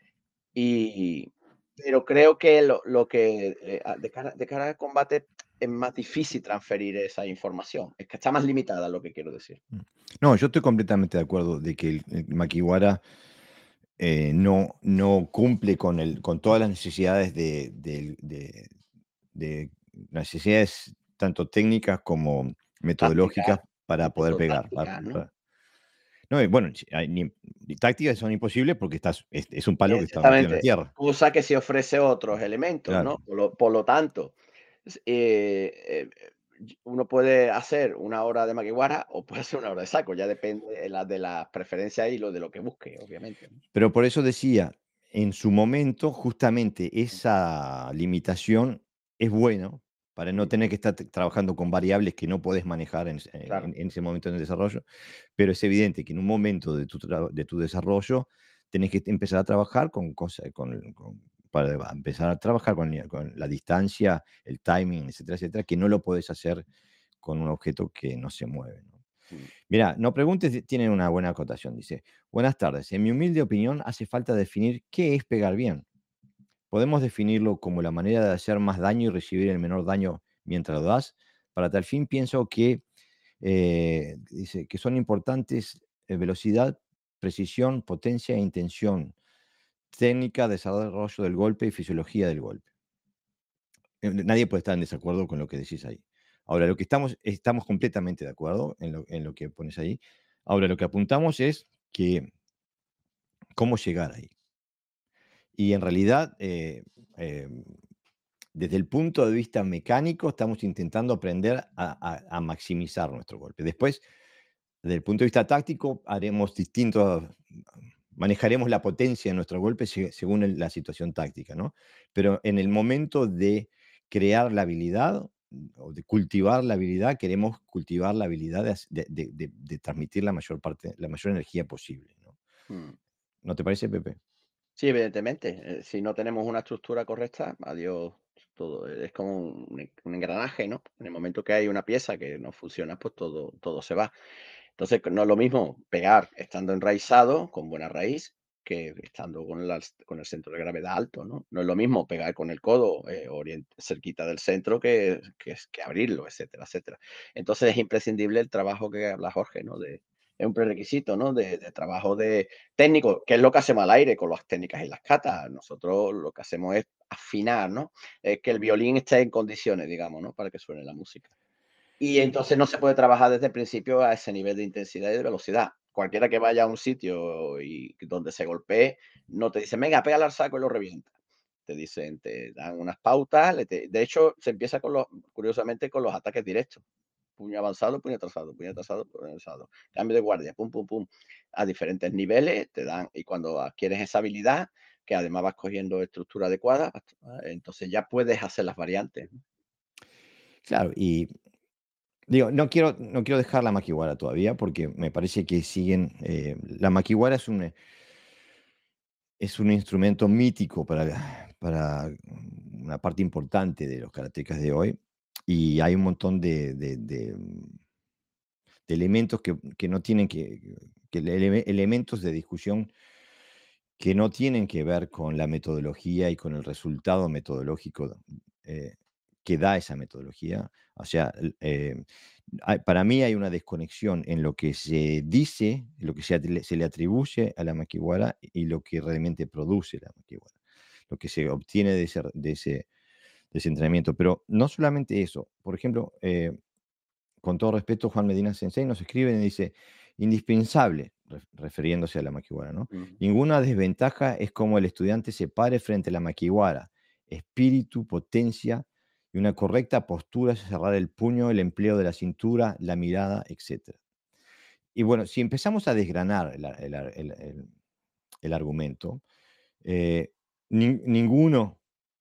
Y, pero creo que lo, lo que eh, a- de cara, de cara al combate es más difícil transferir esa información. Es que está más limitada, lo que quiero decir. mm. No, yo estoy completamente de acuerdo de que el, el Makiwara eh, no, no cumple con, el, con todas las necesidades de, de- de- de necesidades tanto técnicas como Táctica, metodológicas para poder incluso pegar. pa- táctica, ¿no? pa- No, y bueno, si hay ni- ni tácticas son imposibles porque estás, es, es un palo que está metido en la Exactamente. tierra. Usa que si ofrece otros elementos, Claro. ¿no? Por lo, por lo tanto, s- eh, eh, y uno puede hacer una hora de Makiwara o puede hacer una hora de saco, ya depende de la, de las preferencias y lo de lo que busque, obviamente, ¿no? Pero por eso decía, en su momento, justamente esa limitación es bueno para no Mm, tener que estar t trabajando con variables que no podés manejar en ese claro. en en ese momento en el desarrollo, pero es evidente que en un momento de tu tra de tu desarrollo tenés que empezar a trabajar con cosas con con para empezar a trabajar con la con la distancia, el timing, etcétera, etcétera, que no lo podés hacer con un objeto que no se mueve, ¿no? Mm, Mira, no preguntes, si tienen una buena acotación. Dice: "Buenas tardes. En mi humilde opinión, hace falta definir qué es pegar bien. Podemos definirlo como la manera de hacer más daño y recibir el menor daño mientras lo das. Para tal fin, pienso que, eh, dice, que son importantes eh, velocidad, precisión, potencia e intención, técnica, desarrollo del golpe y fisiología del golpe". Eh, Nadie puede estar en desacuerdo con lo que decís ahí. Ahora, lo que estamos, estamos completamente de acuerdo en lo, en lo que pones ahí. Ahora, lo que apuntamos es que cómo llegar ahí. Y en realidad, eh, eh, desde el punto de vista mecánico, estamos intentando aprender a, a- a maximizar nuestro golpe. Después, desde el punto de vista táctico, haremos distintos, manejaremos la potencia de nuestro golpe se- según el- la situación táctica, ¿no? Pero en el momento de crear la habilidad mm, o de cultivar la habilidad, queremos cultivar la habilidad de, hac- de- de- de- de transmitir la mayor parte, la mayor energía posible, ¿no? mm. ¿No te parece, Pepe? Sí, evidentemente. Eh, si no tenemos una estructura correcta, adiós todo. Es como un, en- un engranaje, ¿no? En el momento que hay una pieza que no funciona, pues todo, todo se va. Entonces, no es lo mismo pegar estando enraizado, con buena raíz, que estando con, la- con el centro de gravedad alto, ¿no? No es lo mismo pegar con el codo eh, orient- cerquita del centro que, que, es- que abrirlo, etcétera, etcétera. Entonces, es imprescindible el trabajo que habla Jorge, ¿no? De, es un prerequisito, ¿no? De, de trabajo de técnico, que es lo que hacemos al aire con las técnicas y las catas. Nosotros lo que hacemos es afinar, ¿no? Es que el violín esté en condiciones, digamos, ¿no? Para que suene la música. Y entonces no se puede trabajar desde el principio a ese nivel de intensidad y de velocidad. Cualquiera que vaya a un sitio y donde se golpee, no te dicen, venga, pégale al saco y lo revienta. Te dicen, te dan unas pautas. le te- De hecho, se empieza con los, curiosamente, con los ataques directos. Puño avanzado, puño atrasado, puño atrasado, puño atrasado. Cambio de guardia, pum, pum, pum. A diferentes niveles te dan. Y cuando adquieres esa habilidad, que además vas cogiendo estructura adecuada, entonces ya puedes hacer las variantes. Claro, y digo, no quiero, no quiero dejar la maquiwara todavía porque me parece que siguen. Eh, la maquiwara es un, es un instrumento mítico para, para una parte importante de los karatecas de hoy y hay un montón de, de- de, mm, de elementos que, que no tienen que, que ele- elementos de discusión que no tienen que ver con la metodología y con el resultado metodológico eh, que da esa metodología. O sea, l- eh, hay- para mí hay una desconexión en lo que se dice, lo que se, atle- se le atribuye a la maquiwara y lo que realmente produce la maquiwara, lo que se obtiene de ese, de ese, de ese entrenamiento. Pero no solamente eso, por ejemplo, eh, con todo respeto, Juan Medina Sensei nos escribe y dice, indispensable, ref- refiriéndose a la maquiwara, ¿no? Mm, Ninguna desventaja es como el estudiante se pare frente a la maquiwara, espíritu, potencia y una correcta postura, cerrar el puño, el empleo de la cintura, la mirada, etcétera. Y bueno, si empezamos a desgranar el, ar- el ar- el- el- el argumento, eh, nin- ninguno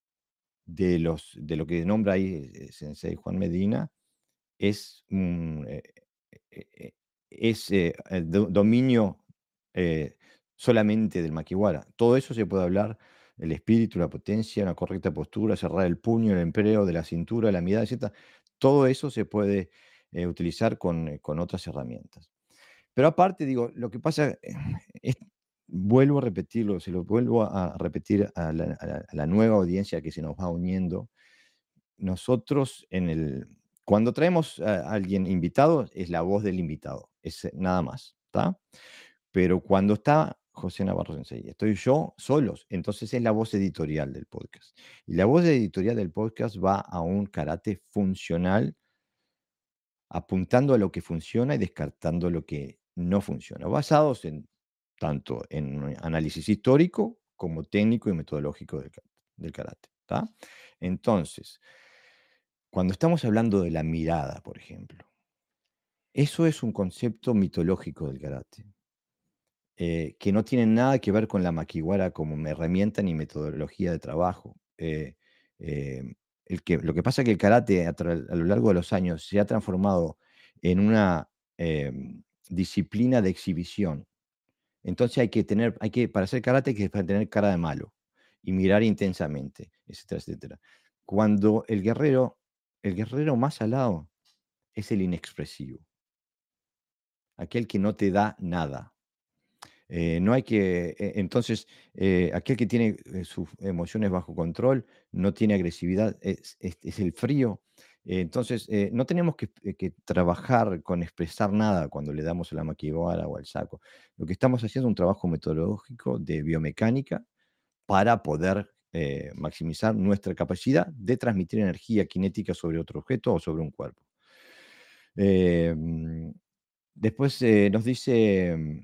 de, los, de lo que nombra ahí eh, Sensei Juan Medina es, un, eh, eh, eh, es eh, el do- dominio eh, solamente del maquiwara. Todo eso se puede hablar, el espíritu, la potencia, una correcta postura, cerrar el puño, el empleo de la cintura, la mirada, etcétera. Todo eso se puede eh, utilizar con, eh, con otras herramientas. Pero aparte, digo, lo que pasa eh, es, vuelvo a repetirlo, se lo vuelvo a repetir a la, a la- a la nueva audiencia que se nos va uniendo. Nosotros en el cuando traemos a alguien invitado, es la voz del invitado, es eh, nada más, ¿está? Pero cuando está José Navarro Sensei, estoy yo solos, entonces es la voz editorial del podcast. Y la voz editorial del podcast va a un karate funcional, apuntando a lo que funciona y descartando lo que no funciona, basados en tanto en un análisis histórico como técnico y metodológico del, ka- del karate, ¿está? Entonces, cuando estamos hablando de la mirada, por ejemplo, eso es un concepto mitológico del karate. eh, que no tienen nada que ver con la makiwara como herramienta ni metodología de trabajo. Eh, eh, el que, lo que pasa es que el karate a, tra- a lo largo de los años se ha transformado en una em, disciplina de exhibición. Entonces hay que tener, hay que, para hacer karate hay que tener cara de malo y mirar intensamente, etcétera, etcétera. Cuando el guerrero, el guerrero más alado es el inexpresivo, aquel que no te da nada. Eh, no hay que, e- entonces, eh, aquel que tiene eh, sus emociones bajo control, no tiene agresividad, es, es- es el frío. Eh, entonces, eh, no tenemos que, eh, que trabajar con expresar nada cuando le damos a la maquibara o al saco. Lo que estamos haciendo es un trabajo metodológico de biomecánica para poder eh, maximizar nuestra capacidad de transmitir energía cinética sobre otro objeto o sobre un cuerpo. Eh, mm, Después eh, nos dice mm,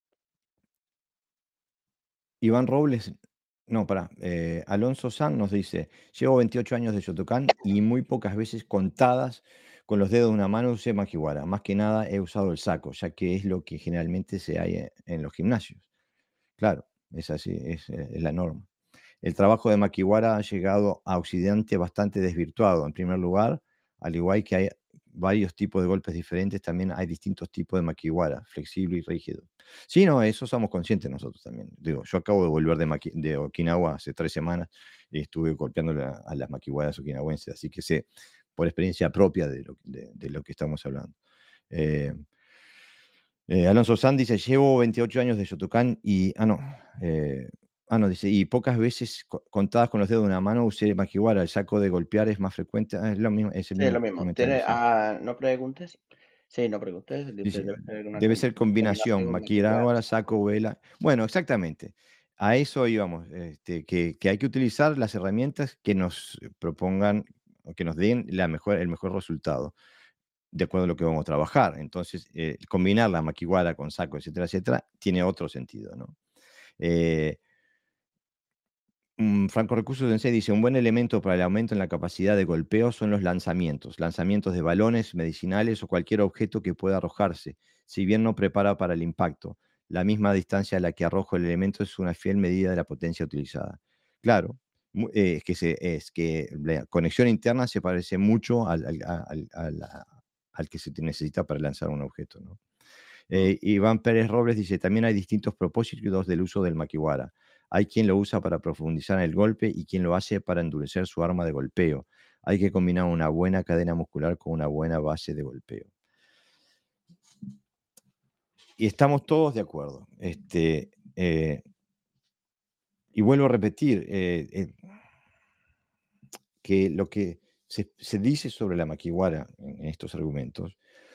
Iván Robles, no, pará, eh, Alonso San nos dice: llevo veintiocho años de Shotokan y muy pocas veces contadas con los dedos de una mano usé Makiwara. Más que nada he usado el saco, ya que es lo que generalmente se hay en en los gimnasios. Claro, es así, es, eh, es la norma. El trabajo de Makiwara ha llegado a Occidente bastante desvirtuado. En primer lugar, al igual que hay varios tipos de golpes diferentes, también hay distintos tipos de Makiwara, flexible y rígido. Sí, no, eso somos conscientes nosotros también. Digo, yo acabo de volver de, Maki- de Okinawa hace tres semanas y estuve golpeando la- a las Makiwaras okinawenses, así que sé por experiencia propia de lo, de- de lo que estamos hablando. Eh, eh, Alonso San dice: llevo veintiocho años de Shotokan y, ah, no, eh, ah, no, dice, y pocas veces co- contadas con los dedos de una mano usé Makiwara. El saco de golpear es más frecuente. Ah, es, lo mismo, es el Sí, es lo mismo mismo. comentario, Tiene, sí. ah, no preguntes. Sí, no preguntes. Dice, Dice, debe ser una debe com- ser combinación, combinación Makiwara. Makiwara, saco, vela. Bueno, exactamente. A eso íbamos, este, que, que hay que utilizar las herramientas que nos propongan o que nos den la mejor, el mejor resultado, de acuerdo a lo que vamos a trabajar. Entonces, eh, combinar la makiwara con saco, etcétera, etcétera, tiene otro sentido, ¿no? Eh, mm, Franco Recurso Sensei dice: un buen elemento para el aumento en la capacidad de golpeo son los lanzamientos, lanzamientos de balones medicinales o cualquier objeto que pueda arrojarse, si bien no prepara para el impacto. La misma distancia a la que arrojo el elemento es una fiel medida de la potencia utilizada. Claro, mu- eh, es que, se- es que la conexión interna se parece mucho al, al- al- a la- al que se te necesita para lanzar un objeto, ¿no? Mm. Eh, Iván Pérez Robles dice: también hay distintos propósitos del uso del makiwara. Hay quien lo usa para profundizar en el golpe y quien lo hace para endurecer su arma de golpeo. Hay que combinar una buena cadena muscular con una buena base de golpeo. Y estamos todos de acuerdo. Este, eh, y vuelvo a repetir, eh, eh, que lo que se, se dice sobre la makiwara en estos argumentos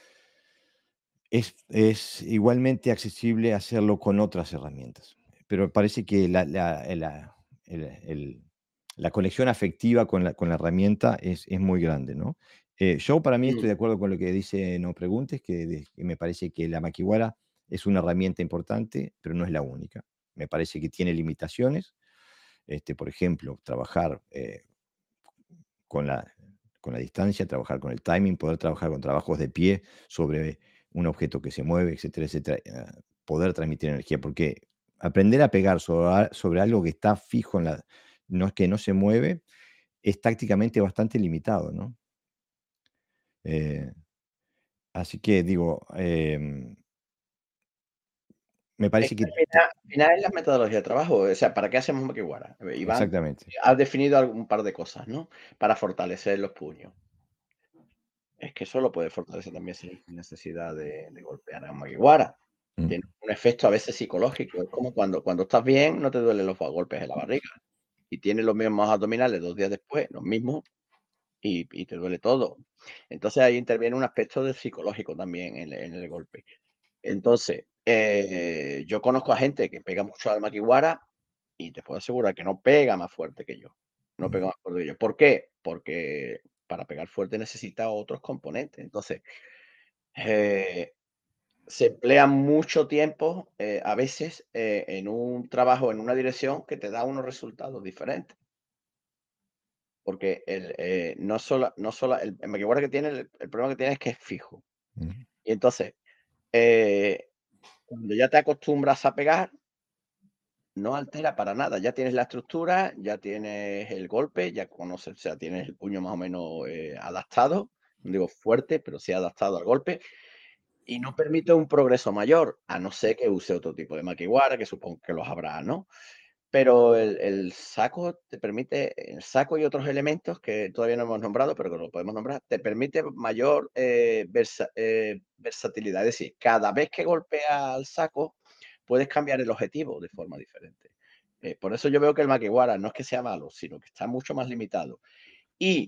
Es es igualmente accesible hacerlo con otras herramientas, pero parece que la la eh, la el el la conexión afectiva con la con la herramienta es es muy grande, ¿no? Eh, yo, para mí, Mm. estoy de acuerdo con lo que dice No Preguntes, que de que me parece que la makiwara es una herramienta importante, pero no es la única. Me parece que tiene limitaciones, este, por ejemplo, trabajar, eh con la, con la distancia, trabajar con el timing, poder trabajar con trabajos de pie sobre un objeto que se mueve, etcétera, etcétera, eh, poder transmitir energía, porque aprender a pegar sobre, a- sobre algo que está fijo en la, no es que no se mueve, es tácticamente bastante limitado, ¿no? Eh, Así que digo, em, me Es parece que que al te- final, al final es la metodología de trabajo. O sea, ¿para qué hacemos Makiwara? Eh, Iván exactamente. ha definido algún par de cosas, ¿no? Para fortalecer los puños. Es que eso lo puede fortalecer también sin necesidad de, de golpear a Makiwara. Mm, Tiene un efecto a veces psicológico. Es como cuando, cuando estás bien, no te duelen los golpes en la barriga. Y tienes los mismos abdominales dos días después, los mismos, y, y te duele todo. Entonces ahí interviene un aspecto de psicológico también en, en el golpe. Entonces, eh, yo conozco a gente que pega mucho al makiwara y te puedo asegurar que no pega más fuerte que yo. No mm. pega más fuerte que yo. ¿Por qué? Porque para pegar fuerte necesita otros componentes. Entonces, eh, se emplea mucho tiempo, eh, a veces, eh, en un trabajo, en una dirección que te da unos resultados diferentes. Porque el, eh, no solo, no solo el, el makiwara que tiene, el, el problema que tiene es que es fijo. Mm. Y entonces, eh, cuando ya te acostumbras a pegar, no altera para nada. Ya tienes la estructura, ya tienes el golpe, ya conoces, o sea, tienes el puño más o menos eh, adaptado. No digo fuerte, pero sí adaptado al golpe. Y no permite un progreso mayor, a no ser que use otro tipo de makiwara, que supongo que los habrá, ¿no? Pero el el saco te permite el saco y otros elementos que todavía no hemos nombrado, pero que lo podemos nombrar, te permite mayor, eh, versa eh, versatilidad. Es decir, cada vez que golpeas al saco, puedes cambiar el objetivo de forma diferente. Eh, por eso yo veo que el makiwara no es que sea malo, sino que está mucho más limitado. Y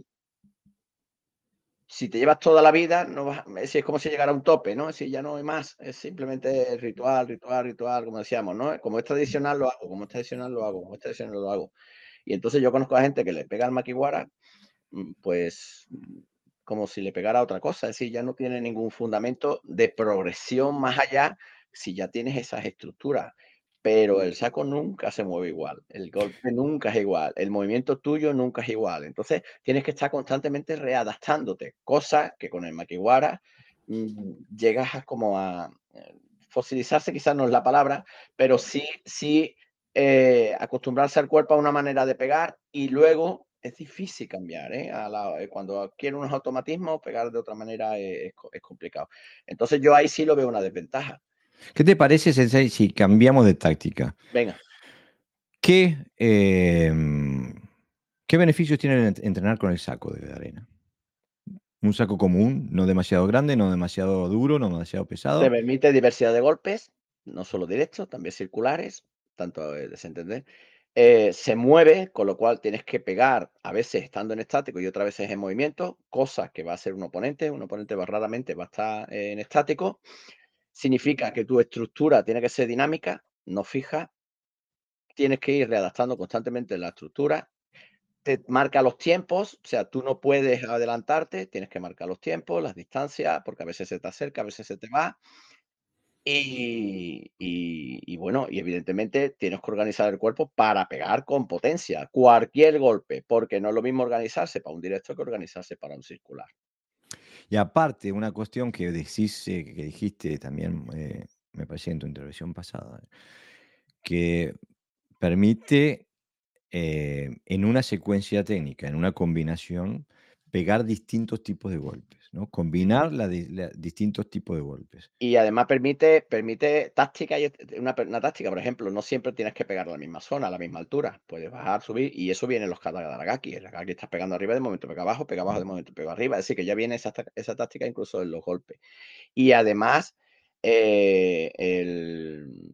si te llevas toda la vida, no vas a es es como si llegara a un tope, ¿no? Es decir, ya no hay más, es simplemente ritual, ritual, ritual, como decíamos, ¿no? Como es tradicional, lo hago, como es tradicional, lo hago, como es tradicional, lo hago. Y entonces yo conozco a gente que le pega al makiwara, mm, pues, mm, como si le pegara a otra cosa, es decir, ya no tiene ningún fundamento de progresión más allá si ya tienes esas estructuras. Pero el saco nunca se mueve igual, el golpe nunca es igual, el movimiento tuyo nunca es igual. Entonces, tienes que estar constantemente readaptándote, cosa que con el makiwara, mm, llegas a como a, eh, fosilizarse quizás no es la palabra, pero sí sí eh, acostumbrarse al cuerpo a una manera de pegar y luego es difícil cambiar, ¿eh? A la- eh, cuando adquiere unos automatismos, pegar de otra manera eh, es, co- es complicado. Entonces yo ahí sí lo veo una desventaja. ¿Qué te parece, Sensei, si cambiamos de táctica? Venga, ¿Qué, em, qué beneficios tiene el ent- entrenar con el saco de arena? Un saco común, no demasiado grande, no demasiado duro, no demasiado te pesado. permite diversidad de golpes, no solo directos, también circulares, tanto eh, desentender. Eh, se mueve, con lo cual tienes que pegar a veces estando en estático y otras veces en movimiento, cosas que va a hacer un oponente. Un oponente va, raramente va a estar eh, en estático. Significa que tu estructura tiene que ser dinámica, no fija. Tienes que ir readaptando constantemente la estructura. Te marca los tiempos, o sea, tú no puedes adelantarte, tienes que marcar los tiempos, las distancias, porque a veces se te acerca, a veces se te va. Y, y- y bueno, y evidentemente tienes que organizar el cuerpo para pegar con potencia, cualquier golpe, porque no es lo mismo organizarse para un directo que organizarse para un circular. Y aparte, una cuestión que decís, eh, que dijiste también, eh, me parece en tu intervención pasada, eh, que permite, eh, en una secuencia técnica, en una combinación, pegar distintos tipos de golpes, ¿no? Combinar la di la distintos tipos de golpes. Y además permite, permite táctica, y et- una, pe- una táctica, por ejemplo, no siempre tienes que pegar a la misma zona, a la misma altura. Puedes bajar, subir, y eso viene en los kata de Aragaki. El Aragaki estás pegando arriba, de momento pega abajo, pega abajo, de momento pega arriba. Es decir, que ya viene esa, ta- esa táctica incluso en los golpes. Y además, eh, el,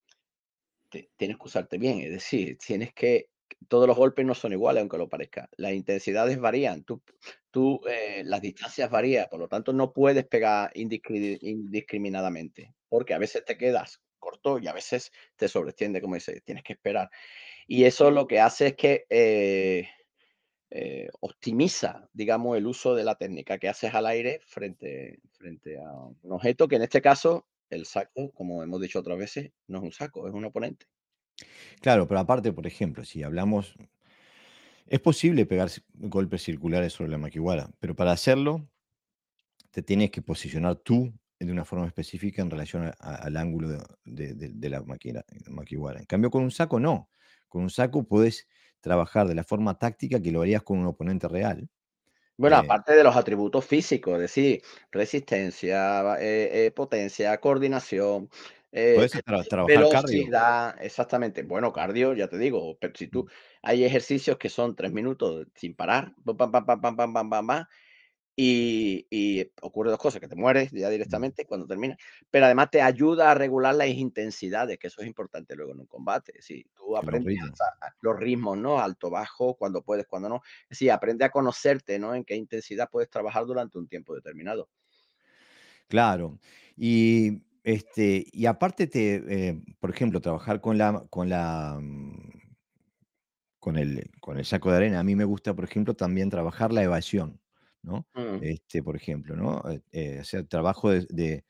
te- tienes que usarte bien, es decir, tienes que, todos los golpes no son iguales, aunque lo parezca. Las intensidades varían, tú, tú eh, las distancias varían, por lo tanto no puedes pegar indiscri- indiscriminadamente, porque a veces te quedas corto y a veces te sobreextiende, como dice, tienes que esperar. Y eso lo que hace es que eh, eh, optimiza, digamos, el uso de la técnica que haces al aire frente, frente a un objeto que en este caso, el saco, como hemos dicho otras veces, no es un saco, es un oponente. Claro, pero aparte, por ejemplo, si hablamos es posible pegar ci golpes circulares sobre la makiwara, pero para hacerlo te tienes que posicionar tú de una forma específica en relación a a al ángulo de de de de la maquina makiwara. En cambio, con un saco no. Con un saco puedes trabajar de la forma táctica que lo harías con un oponente real. Bueno, Eh, aparte de los atributos físicos, es decir, resistencia, eh, eh, potencia, coordinación, eh, Podés tra trabajar cardio. velocidad, exactamente. Bueno, cardio, ya te digo, pero si tú, Mm, hay ejercicios que son tres minutos sin parar, pam, pam, pam, pam, pam, pam, pam, pam, pam, y y ocurre dos cosas, que te mueres ya mm, directamente cuando termina, pero además te ayuda a regular las intensidades, que eso es importante luego en un combate. Si tú en los aprendes ritmos. a a los ritmos, ¿no? Alto, bajo, cuando puedes, cuando no. Es decir, aprende a conocerte, ¿no? En qué intensidad puedes trabajar durante un tiempo determinado. Claro. Y, este, y aparte te, eh, por ejemplo, trabajar con la con la, mm con el con el saco de arena. A mí me gusta, por ejemplo, también trabajar la evasión, ¿no? Mm, Este, por ejemplo, ¿no? Eh, eh, hacer trabajo de de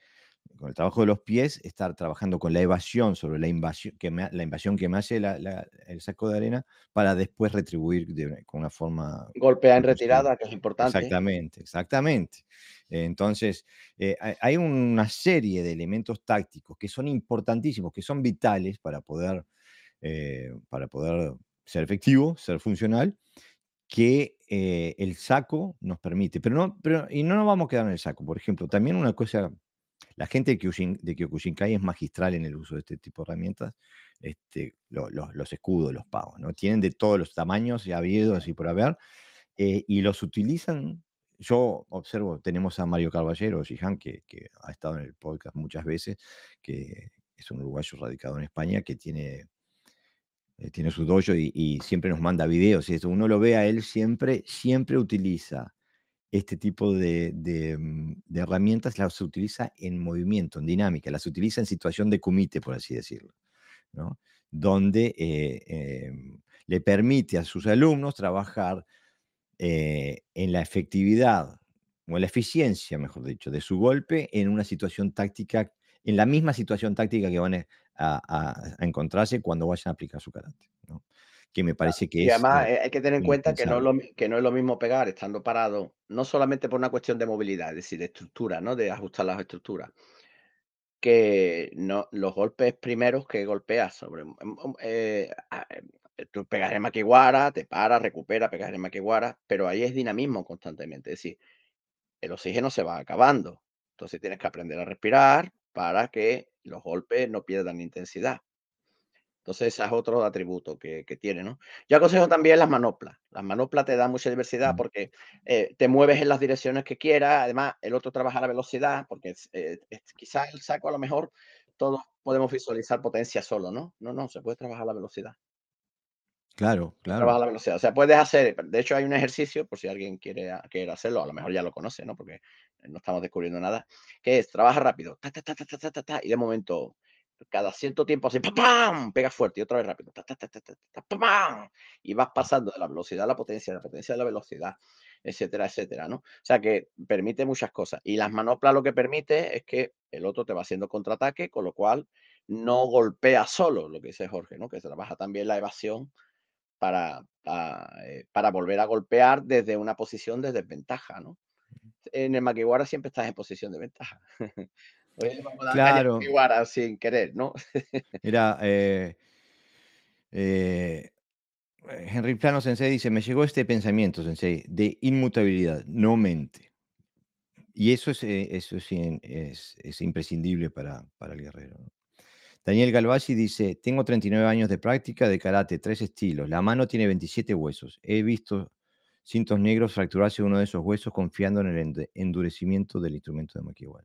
con el trabajo de los pies, estar trabajando con la evasión sobre la invasión que me, la invasión que me hace la- la- el saco de arena para después retribuir de una- con una forma Golpea en propulsiva. retirada, que es importante. Exactamente, exactamente. Entonces, eh, hay hay una serie de elementos tácticos que son importantísimos, que son vitales para poder, eh, para poder ser efectivo, ser funcional, que eh, el saco nos permite. Pero no, pero, y no nos vamos a quedar en el saco. Por ejemplo, también una cosa, la gente de Kyushin- de Kyokushinkai es magistral en el uso de este tipo de herramientas. Este, lo- lo- los escudos, los pavos, ¿no? Tienen de todos los tamaños y habidos y por haber, eh, y los utilizan. Yo observo, tenemos a Mario Caballero, Jihan, que, que ha estado en el podcast muchas veces, que es un uruguayo radicado en España, que tiene eh, tiene su dojo y, y siempre nos manda videos y eso. Uno lo ve a él siempre, siempre utiliza este tipo de, de, mm, de herramientas, las utiliza en movimiento, en dinámica, las utiliza en situación de kumite, por así decirlo, ¿no? Donde eh, em, le permite a sus alumnos trabajar eh, en la efectividad o en la eficiencia, mejor dicho, de su golpe en una situación táctica, en la misma situación táctica que van a, a- a encontrarse cuando vayan a aplicar su karate, ¿no? Que me parece que Y es además, eh, eh, hay que tener en cuenta que no es indispensable. lo mi que no es lo mismo pegar estando parado, no solamente por una cuestión de movilidad, es decir, de estructura, ¿no? De ajustar las estructuras, que no los golpes primeros que golpeas sobre, mm, mm, eh, ah, eh, tú pegas el makiwara, te paras, recuperas, pegas el makiwara, pero ahí es dinamismo constantemente, es decir, el oxígeno se va acabando. Entonces tienes que aprender a respirar para que los golpes no pierdan intensidad. Entonces, ese es otro atributo que, que tiene, ¿no? Yo aconsejo también las manoplas. Las manoplas te dan mucha diversidad Mm. porque eh, te mueves en las direcciones que quieras. Además, el otro trabaja la velocidad, porque es, eh, es- quizás el saco a lo mejor todos podemos visualizar potencia solo, ¿no? No, no, se puede trabajar la velocidad. Claro, Se trabaja claro. la velocidad. O sea, puedes hacer, de hecho, hay un ejercicio, por si alguien quiere, a- quiere hacerlo, a lo mejor ya lo conoce, ¿no? Porque no estamos descubriendo nada, que es trabaja rápido, ta, ta, ta, ta, ta, ta, ta, ta, y de momento, cada cierto tiempo, así, ¡pam, pam! Pega fuerte y otra vez rápido, ta, ta, ta, ta, ta, ta, ¡pam, pam! Y vas pasando de la velocidad a la potencia, de la potencia a la velocidad, etcétera, etcétera, ¿no? O sea, que permite muchas cosas. Y las manoplas lo que permite es que el otro te va haciendo contraataque, con lo cual no golpea solo, lo que dice Jorge, ¿no? Que se trabaja también la evasión para, pa- eh, para volver a golpear desde una posición de desventaja, ¿no? En el Makiwara siempre estás en posición de ventaja. Oye, le vamos a dar caña al Claro. Makiwara sin querer, ¿no? Mira, eh, eh, Henry Plano Sensei dice, me llegó este pensamiento, Sensei, de inmutabilidad, no mente. Y eso es, eh, eso es, in- es- es imprescindible para, para el guerrero, ¿no? Daniel Galvasi dice, tengo treinta y nueve años de práctica de karate, tres estilos. La mano tiene veintisiete huesos. He visto cintos negros fracturarse uno de esos huesos confiando en el ende- endurecimiento del instrumento de Makiwara.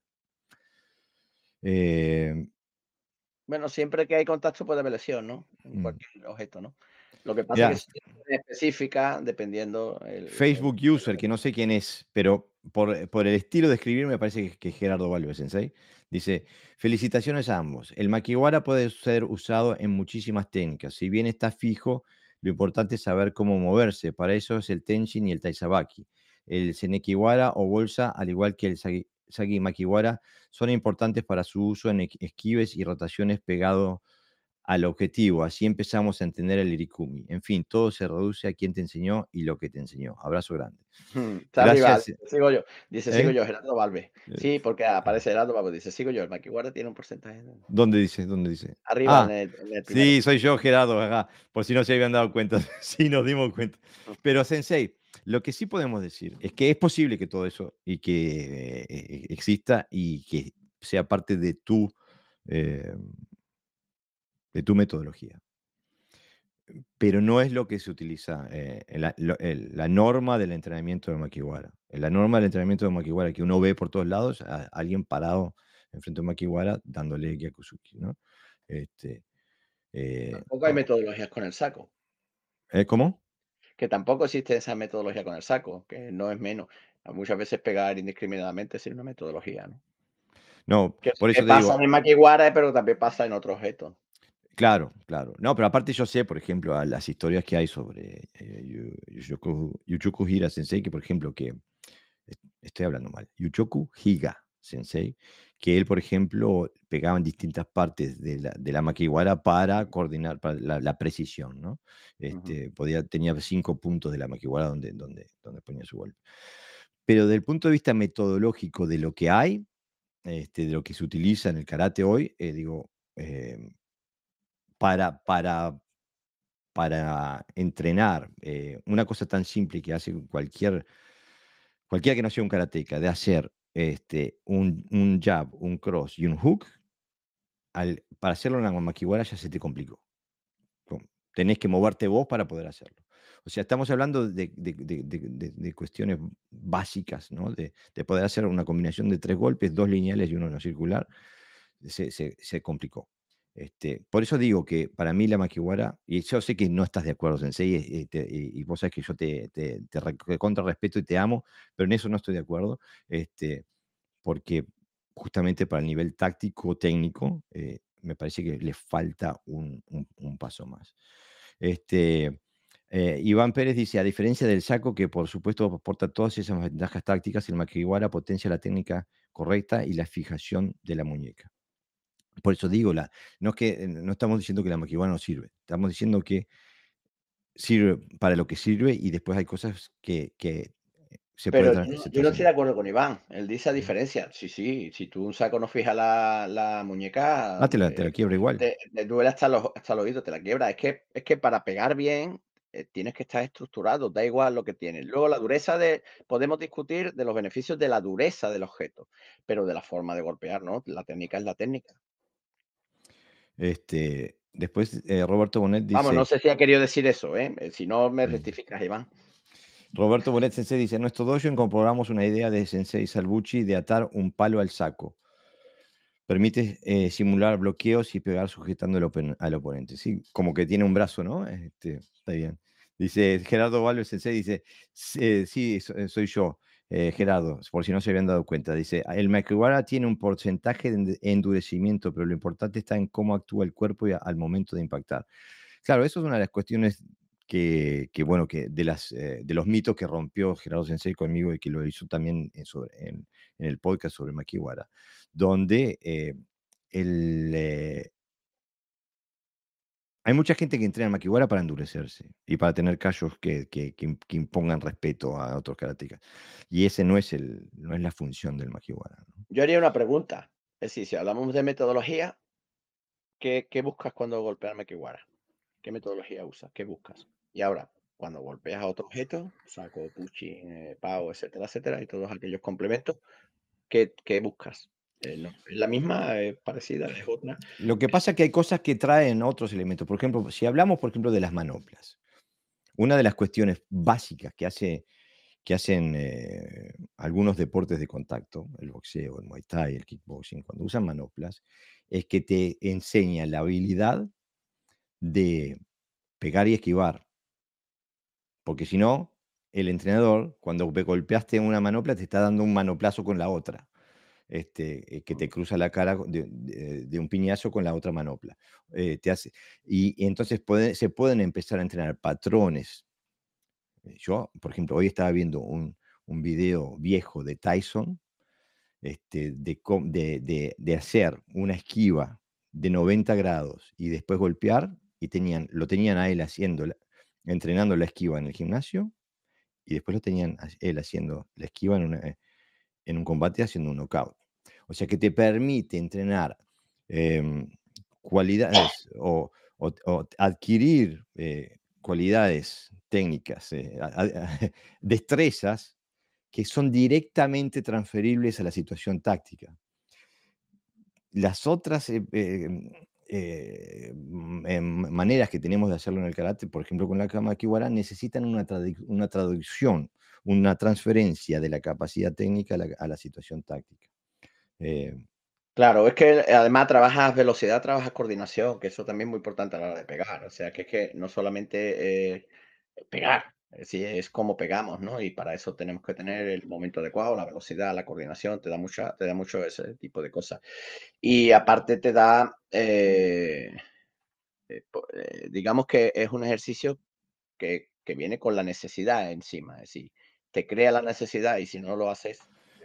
Eh, Bueno, siempre que hay contacto puede haber lesión, ¿no? En mm, cualquier objeto, ¿no? Lo que pasa es Mirá, que son específicas dependiendo el, el- Facebook User, que no sé quién es, pero por, por el estilo de escribir me parece que, que es Gerardo Valve Sensei, dice, felicitaciones a ambos. El makiwara puede ser usado en muchísimas técnicas. Si bien está fijo, lo importante es saber cómo moverse. Para eso es el Tenshin y el Taizabaki. El Senekiwara o bolsa, al igual que el Sagi, Sagi Makiwara, son importantes para su uso en equ- esquives y rotaciones pegado al objetivo. Así empezamos a entender el Irikumi. En fin, todo se reduce a quién te enseñó y lo que te enseñó. Abrazo grande. Está arriba, Gracias. dice, sigo yo. Dice, sigo ¿Eh? yo, Gerardo Valve. Eh, Sí, porque aparece Gerardo Valve. Dice, sigo yo. El Makiwara tiene un porcentaje. de- ¿Dónde dice? ¿Dónde dice? Arriba en Ah, el, en el primero. sí, soy yo, Gerardo, acá, por si no se habían dado cuenta. Sí, nos dimos cuenta. Pero, Sensei, lo que sí podemos decir es que es posible que todo eso y que eh, eh, exista y que sea parte de tu, eh, de tu metodología. Pero no es lo que se utiliza, eh, en la, lo- el- la norma del entrenamiento de Makiwara. En la norma del entrenamiento de Makiwara que uno ve por todos lados, a alguien parado enfrente de Makiwara dándole Gyakusuki, ¿no? Este, eh, Tampoco hay ah, metodologías con el saco. ¿eh, ¿cómo? Que tampoco existe esa metodología con el saco, que no es menos. Muchas veces pegar indiscriminadamente sin una metodología, ¿no? No, Que, por que eso te pasa digo, en el Makiwara, pero también pasa en otros objetos. claro, claro. No, pero aparte yo sé, por ejemplo, a las historias que hay sobre eh, Yu- Yuchoku, Yuchoku Hira Sensei, que por ejemplo, que est- estoy hablando mal, Yuchoku Higa Sensei, que él, por ejemplo, pegaba en distintas partes de la, de la makiwara para Ujú, coordinar para la, la precisión, ¿no? ujú. Este, podía, tenía cinco puntos de la makiwara donde, donde, donde ponía su golpe. Pero desde el punto de vista metodológico de lo que hay, este, de lo que se utiliza en el karate hoy, eh, digo, eh, para, para, para entrenar eh, una cosa tan simple que hace cualquier, cualquiera que no sea un karateca, de hacer este, un, un jab, un cross y un hook, al, para hacerlo en la makiwara ya se te complicó. Pum. Tenés que moverte vos para poder hacerlo. O sea, estamos hablando de, de- de- de- de- de cuestiones básicas, ¿no? De, de poder hacer una combinación de tres golpes, dos lineales y uno no circular, se, se- se complicó. Este, por eso digo que para mí la makiwara, y yo sé que no estás de acuerdo, Sensei, y, y te- y- y vos sabés que yo te, te, te re- contra respeto y te amo, pero en eso no estoy de acuerdo. Este, porque justamente para el nivel táctico, técnico, eh, me parece que le falta un, un- un paso más. Este, eh, Iván Pérez dice, a diferencia del saco, que por supuesto aporta todas esas ventajas tácticas, el makiwara potencia la técnica correcta y la fijación de la muñeca. Por eso digo, la, no es que eh, no estamos diciendo que la makiwara no sirve, estamos diciendo que sirve para lo que sirve y después hay cosas que, que se puede Pero yo trans- no se yo no estoy trascender. de acuerdo con Iván. Él dice a diferencia. Sí, sí, si tú un saco no fija la la muñeca, Ah, te la, te eh, la quiebra igual. te te duele hasta los hasta el oído, te la quiebra. Es que es que para pegar bien, eh, tienes que estar estructurado, da igual lo que tienes. Luego la dureza de podemos discutir de los beneficios de la dureza del objeto, pero de la forma de golpear, ¿no? La técnica es la técnica. Este, después, eh, Roberto Bonet Vamos, no dice, sé si ha querido decir eso, ¿eh? Eh, si no me mm, rectificas, Iván. Roberto Bonet Sensei dice, en nuestro dojo incorporamos una idea de Sensei Salvucci de atar un palo al saco. Permite eh, simular bloqueos y pegar sujetando al, open- al oponente. Sí, como que tiene un brazo, ¿no? Este, está bien. Dice Gerardo Valves Sensei, dice, "Sí, eh, sí, so- eh, soy yo, eh, Gerardo, por si no se habían dado cuenta. Dice, el Makiwara tiene un porcentaje de ende- endurecimiento, pero lo importante está en cómo actúa el cuerpo y a- al momento de impactar. Claro, eso es una de las cuestiones que, que, bueno, que de, las, eh, de los mitos que rompió Gerardo Sensei conmigo y que lo hizo también en, sobre- en- en el podcast sobre Makiwara, donde eh, el, eh, hay mucha gente que entrena Makiwara para endurecerse y para tener callos que, que- que im- que impongan respeto a otros karatecas. Y ese no es, el, no es la función del Makiwara, ¿no? Yo haría una pregunta. Es decir, si hablamos de metodología, ¿qué qué buscas cuando golpeas Makiwara? ¿Qué metodología usas? ¿Qué buscas? Y ahora, cuando golpeas a otro objeto, saco, pushing, eh, pao, etcétera, etcétera, y todos aquellos complementos, ¿qué, qué buscas? Eh, no, ¿es la misma? ¿Es parecida? ¿Es otra? Lo que pasa es que hay cosas que traen otros elementos. Por ejemplo, si hablamos, por ejemplo, de las manoplas, una de las cuestiones básicas que hace que hacen eh, algunos deportes de contacto, el boxeo, el muay thai, el kickboxing, cuando usan manoplas, es que te enseña la habilidad de pegar y esquivar, porque si no, el entrenador, cuando ve- golpeaste una manopla, te está dando un manoplazo con la otra, este, eh, que te cruza la cara de, de- de un piñazo con la otra manopla. Eh, te hace, y, y entonces puede- se pueden empezar a entrenar patrones. Eh, Yo, por ejemplo, hoy estaba viendo un, un video viejo de Tyson, este, de, com- de, de- de hacer una esquiva de noventa grados y después golpear, y tenían, lo tenían a él haciendo, la- entrenando la esquiva en el gimnasio, y después lo tenían a él haciendo la esquiva en, una- en un combate haciendo un knockout. O sea que te permite entrenar em, cualidades o, o- o adquirir eh, cualidades técnicas, eh, a- a- destrezas que son directamente transferibles a la situación táctica. Las otras eh, em, eh, mm, em, maneras que tenemos de hacerlo en el karate, por ejemplo con la Kamakiwara, necesitan una, tradu- una traducción, una transferencia de la capacidad técnica a la, a la situación táctica. Eh, Claro, es que eh, además trabajas velocidad, trabajas coordinación, que eso también es muy importante a la hora de pegar. O sea, que es que no solamente eh, pegar, es decir, es cómo pegamos, ¿no? Y para eso tenemos que tener el momento adecuado, la velocidad, la coordinación, te da mucha, te da mucho ese tipo de cosas. Y aparte te da, eh, eh, po- eh, digamos que es un ejercicio que, que viene con la necesidad encima, es decir, te crea la necesidad y si no lo haces, ya sabes.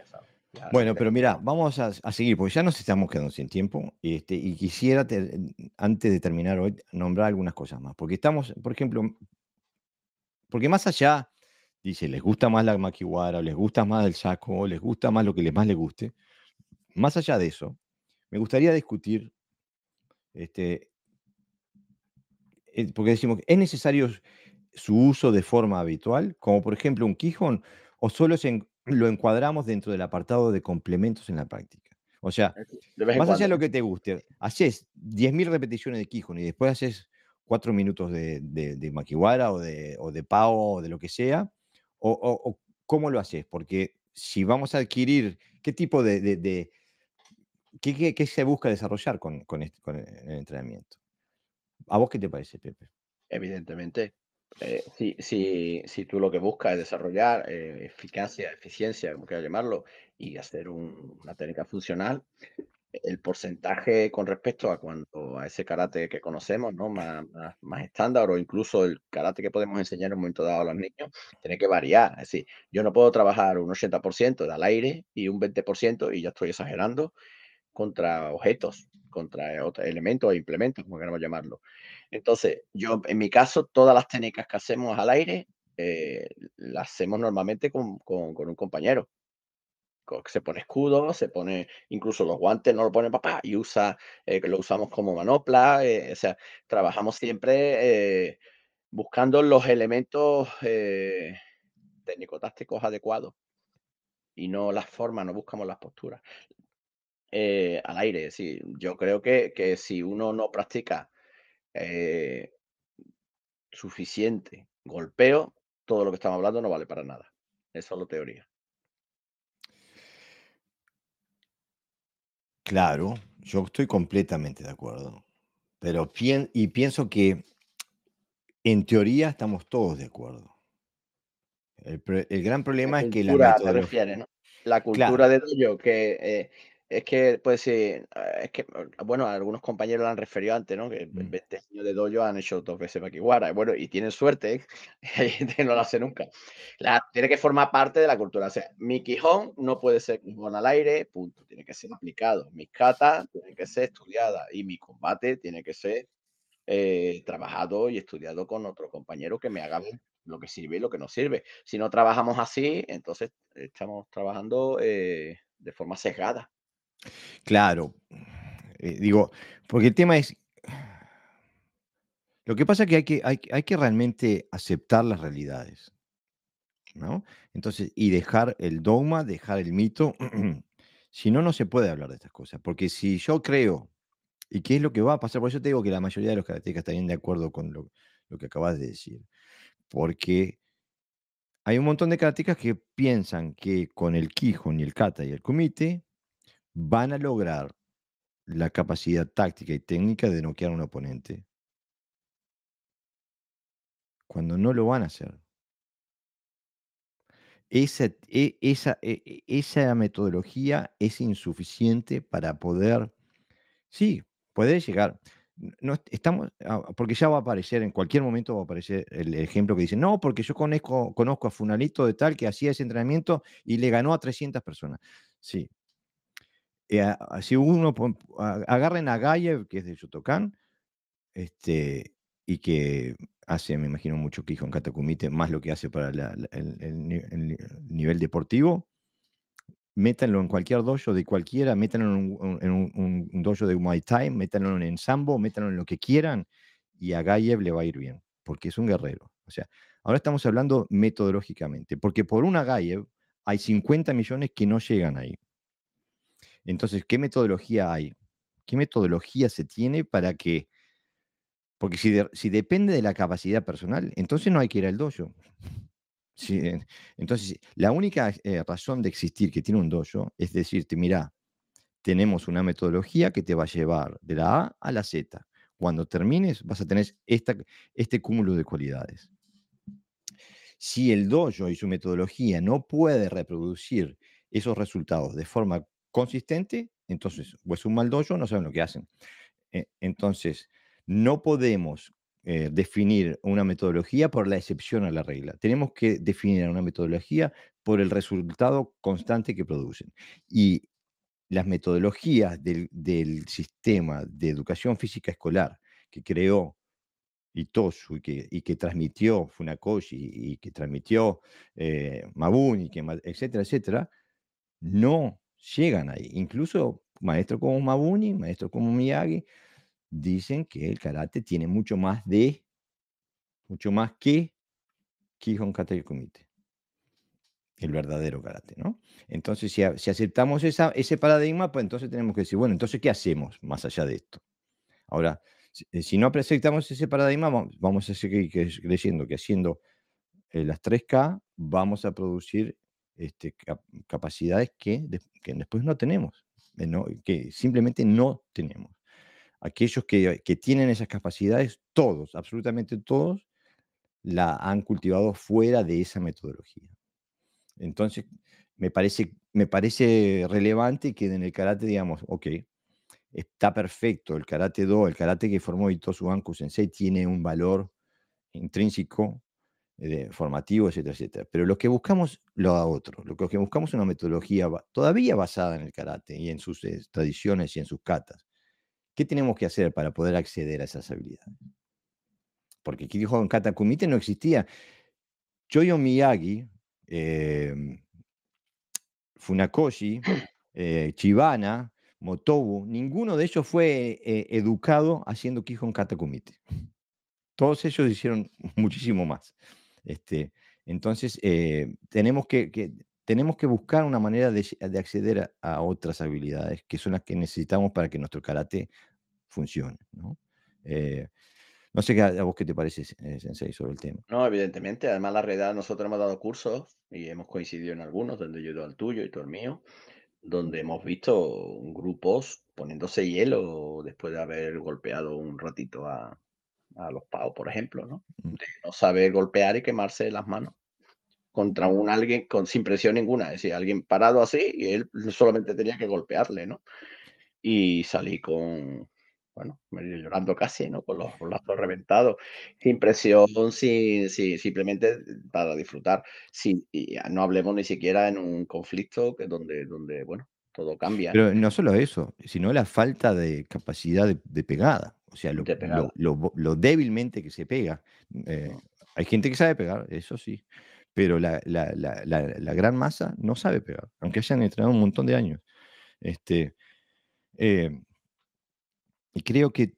Ya Bueno, pero mira, dependerá. vamos a, a seguir, porque ya nos estamos quedando sin tiempo, este, y quisiera, te- antes de terminar hoy, nombrar algunas cosas más, porque estamos, por ejemplo, porque más allá, dice, les gusta más la maquiwara, o les gusta más el saco, o les gusta más lo que les más les guste, más allá de eso, me gustaría discutir, este, eh, porque decimos, ¿es necesario su uso de forma habitual, como por ejemplo un Quijón, o solo se en- lo encuadramos dentro del apartado de complementos en la práctica? O sea, De vez en más allá de cuando, lo ¿no? que te guste, haces diez mil repeticiones de Quijón y después haces cuatro minutos de, de, de Makiwara o de, o de Pao o de lo que sea, o, o- o cómo lo haces, porque si vamos a adquirir, ¿qué tipo de, de- de- qué, qué- qué se busca desarrollar con, con este- con el entrenamiento? ¿A vos qué te parece, Pepe? Evidentemente. Eh, si, si, si tú lo que buscas es desarrollar eh, eficacia, eficiencia, como quieras llamarlo, y hacer un- una técnica funcional, el porcentaje con respecto a cuando a ese karate que conocemos, ¿no? Más, más, más estándar o incluso el karate que podemos enseñar en un momento dado a los niños, tiene que variar. Es decir, yo no puedo trabajar un ochenta por ciento al aire y un veinte por ciento, y ya estoy exagerando, contra objetos, contra otros elementos o implementos, como queramos llamarlo. Entonces, yo, en mi caso, todas las técnicas que hacemos al aire, eh, las hacemos normalmente con, con- con un compañero. Co- Se pone escudo, se pone, incluso los guantes no lo pone papá y usa, eh, que lo usamos como manopla. Eh, o sea, trabajamos siempre eh, buscando los elementos eh, técnico-tácticos adecuados y no las formas, no buscamos las posturas. Eh, al aire, sí. Yo creo que, que si uno no practica eh, suficiente golpeo, todo lo que estamos hablando no vale para nada. Es solo teoría. Claro, yo estoy completamente de acuerdo. Pero pien y pienso que en teoría estamos todos de acuerdo. El pre el gran La problema es que la cultura te metodología, refieres, ¿no? La cultura claro, de dojo que, eh, es que, pues sí, eh, es que, eh, bueno, algunos compañeros lo han referido antes, ¿no? Que mm, veinte años de dojo han hecho dos veces Makiwara. Bueno, y tienen suerte, ¿eh? Hay gente que no lo hace nunca. La tiene que formar parte de la cultura. O sea, mi Quijón no puede ser Quijón al aire, punto. Tiene que ser aplicado. Mis katas tienen que ser estudiadas y mi combate tiene que ser eh, trabajado y estudiado con otro compañero que me haga ver lo que sirve y lo que no sirve. Si no trabajamos así, entonces estamos trabajando eh, de forma sesgada. claro. Eh, digo, porque el tema es, lo que pasa es que hay que hay hay que realmente aceptar las realidades, ¿no? Entonces, y dejar el dogma, dejar el mito, si no, no se puede hablar de estas cosas, porque si yo creo, ¿y qué es lo que va a pasar? Por eso te digo que la mayoría de los karatecas estarían de acuerdo con lo lo que acabas de decir, porque hay un montón de karatecas que piensan que con el Kihon y el Kata y el Kumite van a lograr la capacidad táctica y técnica de noquear a un oponente, cuando no lo van a hacer. Esa, e- esa, e- e- esa metodología es insuficiente para poder, sí, poder llegar. N- No est- estamos, ah, porque ya va a aparecer, en cualquier momento va a aparecer el ejemplo que dice, no, porque yo conozco, conozco a Funalito de tal que hacía ese entrenamiento y le ganó a trescientas personas. Sí, eh, a- a- si uno, pon- a- agarren a Gaia, que es de Shotokan, este, y que hace, me imagino, mucho Kijo en Katakumite, más lo que hace para la- la- el, el ni- el ni- nivel deportivo, métanlo en cualquier dojo de cualquiera, métanlo en un, un- en un- un- un dojo de Muay Thai, métanlo en Sambo, métanlo en lo que quieran, y a Gaiev le va a ir bien, porque es un guerrero. O sea, ahora estamos hablando metodológicamente, porque por una Gaiev hay cincuenta millones que no llegan ahí. Entonces, ¿qué metodología hay? ¿Qué metodología se tiene para que, porque si, de- si depende de la capacidad personal, entonces no hay que ir al dojo. Sí, eh, entonces, la única eh, razón de existir que tiene un dojo es decirte, mira, tenemos una metodología que te va a llevar de la A a la Z. Cuando termines, vas a tener esta, este cúmulo de cualidades. Si el dojo y su metodología no puede reproducir esos resultados de forma consistente, entonces, o es un mal dojo, no saben lo que hacen. Eh, entonces, no podemos eh, definir una metodología por la excepción a la regla. Tenemos que definir una metodología por el resultado constante que producen. Y las metodologías del del sistema de educación física escolar que creó Itosu y que y que transmitió Funakoshi y que transmitió, eh, Mabuni, y que ma etcétera, etcétera, no llegan ahí. Incluso maestros como Mabuni, maestros como Miyagi, dicen que el karate tiene mucho más de mucho más que Kihon Kata Kumite, el verdadero karate, ¿no? Entonces, si a si aceptamos esa ese paradigma, pues entonces tenemos que decir, bueno, entonces, ¿qué hacemos más allá de esto? Ahora, si eh, si no aceptamos ese paradigma, vamos vamos a seguir cre creyendo que haciendo, eh, las tres K vamos a producir, este, cap capacidades que des que después no tenemos, eh, no, que simplemente no tenemos. Aquellos que que tienen esas capacidades, todos, absolutamente todos, la han cultivado fuera de esa metodología. Entonces, me parece me parece relevante que en el karate digamos: "Okey, está perfecto, el karate do, el karate que formó Itosu Banku Sensei tiene un valor intrínseco, eh, formativo, etcétera, etcétera. Pero lo que buscamos lo otro, lo que buscamos es una metodología ba todavía basada en el karate y en sus, eh, tradiciones y en sus katas. ¿Qué tenemos que hacer para poder acceder a esas habilidades? Porque Kihon Kata Kumite no existía. Choyo Miyagi, em, Funakoshi, eh, Chibana, Motobu, ninguno de ellos fue, eh, educado haciendo Kihon Kata Kumite. Todos ellos hicieron muchísimo más. Este, entonces, eh, tenemos que que tenemos que buscar una manera de lle de acceder a a otras habilidades, que son las que necesitamos para que nuestro karate funcione, ¿no? Eh, no sé qué a a vos qué te parece, se eh, sensei, sobre el tema. No, evidentemente. Además, la realidad, nosotros hemos dado cursos y hemos coincidido en algunos, donde yo he ido al tuyo y tú al mío, donde hemos visto grupos poniéndose hielo después de haber golpeado un ratito a, a los pavos, por ejemplo, ¿no? Mm. De no saber golpear y quemarse las manos contra un alguien con sin presión ninguna, es decir, alguien parado así y él solamente tenía que golpearle, ¿no? Y salí con, bueno, medio llorando casi, ¿no? Con los brazos reventados, sin presión, sin, sin- simplemente para disfrutar. Sin, y ya no hablemos ni siquiera en un conflicto que donde, donde, bueno, todo cambia Pero no solo eso, sino la falta de capacidad de de pegada, o sea, lo de lo pegada. lo vo lo débilmente que se pega. Eh, Mm. hay gente que sabe pegar, eso sí, pero la la la la la gran masa no sabe pegar, aunque hayan entrenado un montón de años. Este, em, y creo que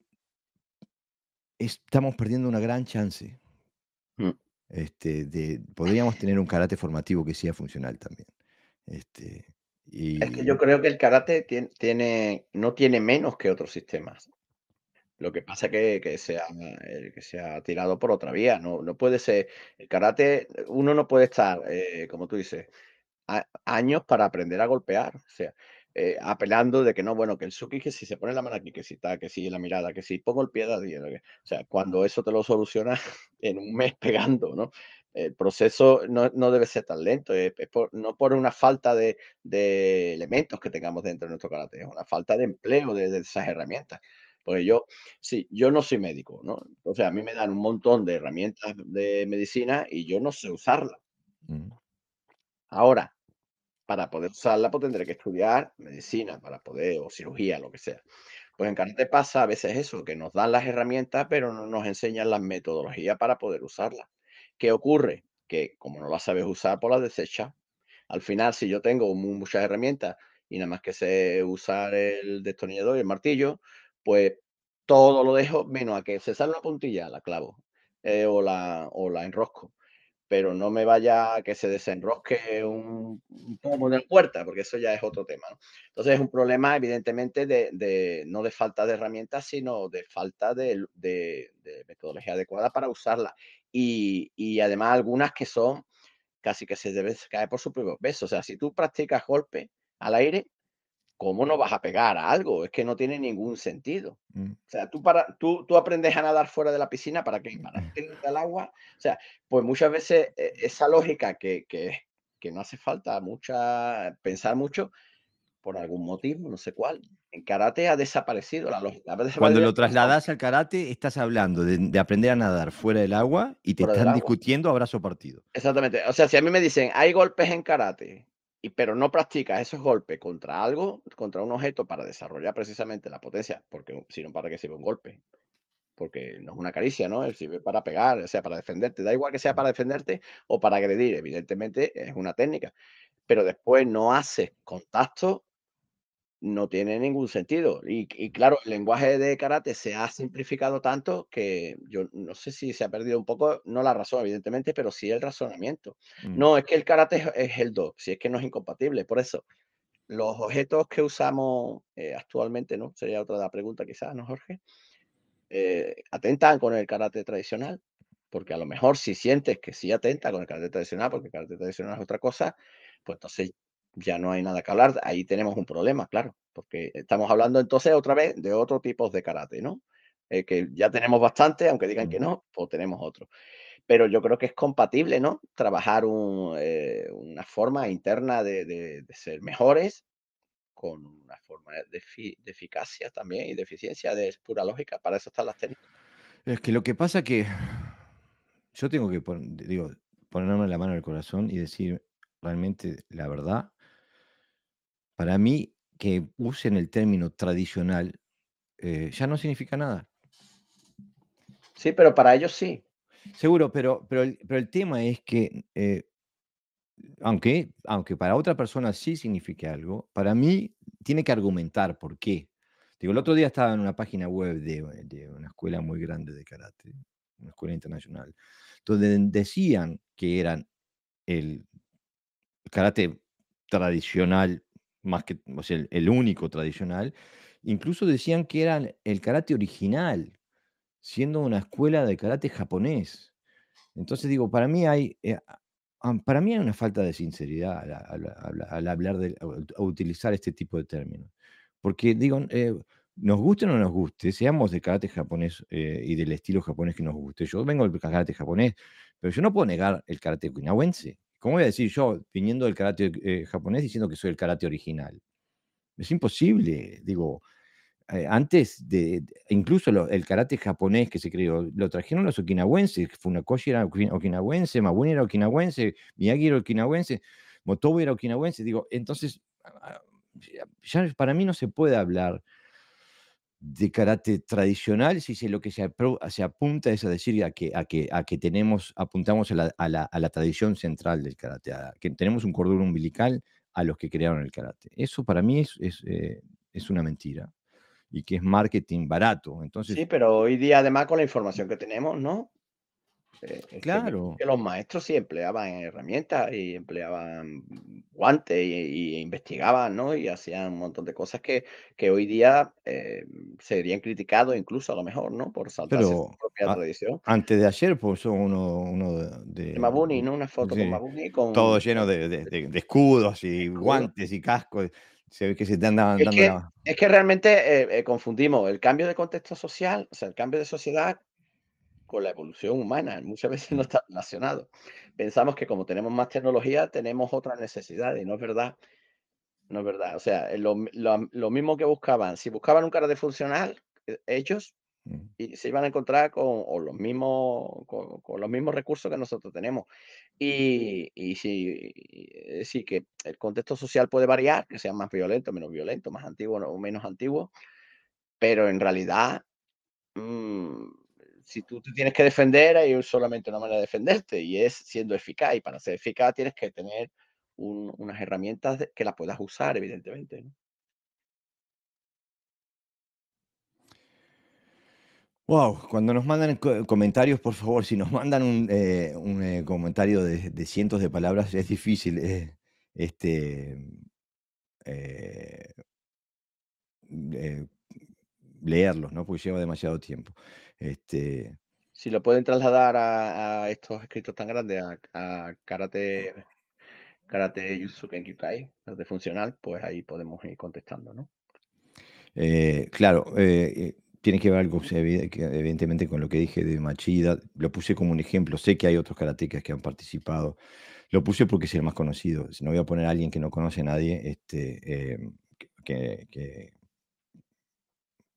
estamos perdiendo una gran chance, Mm. este, de podríamos tener un karate formativo que sea funcional también. Este, Es que yo y creo que el karate tien- tiene, no tiene menos que otros sistemas. Lo que pasa que que se ha eh, que se ha tirado por otra vía. No no puede ser el karate, uno no puede estar, eh, como tú dices, a años para aprender a golpear, o sea, eh, apelando de que no, bueno, que el suki, que si se pone la mano aquí, que si tal, que si la mirada, que si pongo el pie de aquí, o sea, cuando eso te lo solucionas en un mes pegando, ¿no? El proceso no no debe ser tan lento, es es por no por una falta de de elementos que tengamos dentro de nuestro karate, es una falta de empleo de de esas herramientas. Porque yo sí, yo no soy médico, ¿no? O sea, a mí me dan un montón de herramientas de medicina y yo no sé usarlas. mm, Ahora, para poder usarla, pues tendré que estudiar medicina para poder, o cirugía, lo que sea. Pues en karate pasa a veces eso, que nos dan las herramientas, pero no nos enseñan las metodologías para poder usarlas. ¿Qué ocurre? Que como no las sabes usar, pues las desechas. Al final, si yo tengo mu- muchas herramientas y nada más que sé usar el destornillador y el martillo, pues todo lo dejo, menos a que se sale una puntilla, la clavo, eh, o la, o la enrosco, pero no me vaya a que se desenrosque un, un pomo de la puerta, porque eso ya es otro tema, ¿no? Entonces es un problema, evidentemente, de, de- no de falta de herramientas, sino de falta de, de- de metodología adecuada para usarla. Y, y además algunas que son casi que se debe caer por su propio peso. O sea, si tú practicas golpe al aire, ¿cómo no vas a pegar a algo? Es que no tiene ningún sentido. mm. O sea, tú, para, tú, tú aprendes a nadar fuera de la piscina, ¿para qué? Para no tirarte al agua. O sea, pues muchas veces eh, esa lógica que, que, que no hace falta mucha, pensar mucho, por algún motivo, no sé cuál. En karate ha desaparecido la lógica, ha Cuando desaparecido lo trasladás al karate, estás hablando de de aprender a nadar fuera del agua y te fuera del están agua. discutiendo abrazo partido. Exactamente. O sea, si a mí me dicen: "Hay golpes en karate", y pero no practicas esos golpes contra algo, contra un objeto para desarrollar precisamente la potencia, porque si no, ¿para qué sirve un golpe? Porque no es una caricia, ¿no? Él sirve para pegar, o sea, para defenderte. Da igual que sea para defenderte o para agredir, evidentemente es una técnica, pero después no haces contacto, no tiene ningún sentido. Y, y claro, el lenguaje de karate se ha simplificado tanto que yo no sé si se ha perdido un poco, no la razón, evidentemente, pero sí el razonamiento. Mm. No, es que el karate es, es el do, si es que no es incompatible. Por eso, los objetos que usamos eh, actualmente, ¿no? Sería otra pregunta quizás, ¿no, Jorge? Eh, atentan con el karate tradicional, porque a lo mejor si sientes que sí atenta con el karate tradicional, porque el karate tradicional es otra cosa, pues entonces ya no hay nada que hablar. Ahí tenemos un problema, claro, porque estamos hablando entonces otra vez de otro tipo de karate, ¿no? Eh, que ya tenemos bastante, aunque digan Mm. que no, pues tenemos otro. Pero yo creo que es compatible, ¿no? Trabajar un, eh, una forma interna de, de- de ser mejores con una forma de, efi- de eficacia también y de eficiencia, de pura lógica. Para eso están las técnicas. Es que lo que pasa que yo tengo que pon digo, ponerme la mano en el corazón y decir realmente la verdad. Para mí, que usen el término tradicional, eh, ya no significa nada. Sí, pero para ellos sí. Seguro, pero pero el pero el tema es que, eh, aunque aunque para otra persona sí signifique algo, para mí tiene que argumentar por qué. Digo, el otro día estaba en una página web de de una escuela muy grande de karate, una escuela internacional, donde decían que eran el karate tradicional, más que, o sea, el el único tradicional, incluso decían que eran el karate original, siendo una escuela de karate japonés. Entonces digo, para mí hay, eh, a am, para mí hay una falta de sinceridad al al al al hablar de al a utilizar este tipo de términos. Porque digo, eh, nos guste o no nos guste, seamos de karate japonés, eh, y del estilo japonés que nos guste. Yo vengo del karate japonés, pero yo no puedo negar el karate okinawense. ¿Cómo voy a decir yo, viniendo del karate, eh, japonés, diciendo que soy el karate original? Es imposible. Digo, eh, antes de de incluso lo el karate japonés que se creó, lo trajeron los okinawenses, Funakoshi era oki okinawense, Mabuni era okinawense, Miyagi era okinawense, Motobu era okinawense. Digo, entonces, ah, ya ya para mí no se puede hablar de karate tradicional si se lo que se apro se apunta es a decir a que a que a que tenemos apuntamos a la a la a la tradición central del karate, a que tenemos un cordón umbilical a los que crearon el karate. Eso para mí es es, eh, es una mentira y que es marketing barato. Sí, Entonces, pero hoy día, además, con la información que tenemos, ¿no? Eh, es que vemos claro, que los maestros sí empleaban herramientas y empleaban guantes y, y investigaban, ¿no? Y hacían un montón de cosas que, que hoy día eh, serían criticados incluso a lo mejor, ¿no? Por saltarse su pero propia a tradición. antes de ayer puso uno uno De de Mabuni, de ¿no? Una foto con sí, Mabuni todo con, lleno con de de de de escudos y escudo. guantes y cascos. Se ve que se te andaban Es dando que, la es que realmente eh, eh, confundimos el cambio de contexto social, o sea, el cambio de sociedad con la evolución humana, muchas veces no mm, está relacionado. Pensamos que como tenemos más tecnología, tenemos otras necesidades, y no es verdad, no es verdad. O sea, eh, lo mi lo lo mismo que buscaban, si buscaban un karate funcional, eh, ellos, mm. y se iban a encontrar con o los mismos con con los mismos recursos que nosotros tenemos. Y y sí, es decir, que el contexto social puede variar, que sea más violento, menos violento, más antiguo o menos antiguo, pero en realidad Mm, si tú te tienes que defender, hay solamente una manera de defenderte y es siendo eficaz. Y para ser eficaz tienes que tener un- unas herramientas de- que las puedas usar, evidentemente, ¿no? Wow, cuando nos mandan co comentarios, por favor, si nos mandan un, eh, un, eh, comentario de de cientos de palabras, es difícil, eh, este, eh, eh, leerlos, ¿no? Porque lleva demasiado tiempo. Este, Si lo pueden trasladar a, a estos escritos tan grandes, a, a karate, karate Jutsu Kenkyukai, de funcional, pues ahí podemos ir contestando, ¿no? eh, claro, eh, eh, tiene que ver algo, se evi que evidentemente con lo que dije de Machida, lo puse como un ejemplo, sé que hay otros karatecas que han participado, lo puse porque es el más conocido, si no voy a poner a alguien que no conoce a nadie, este, em, que que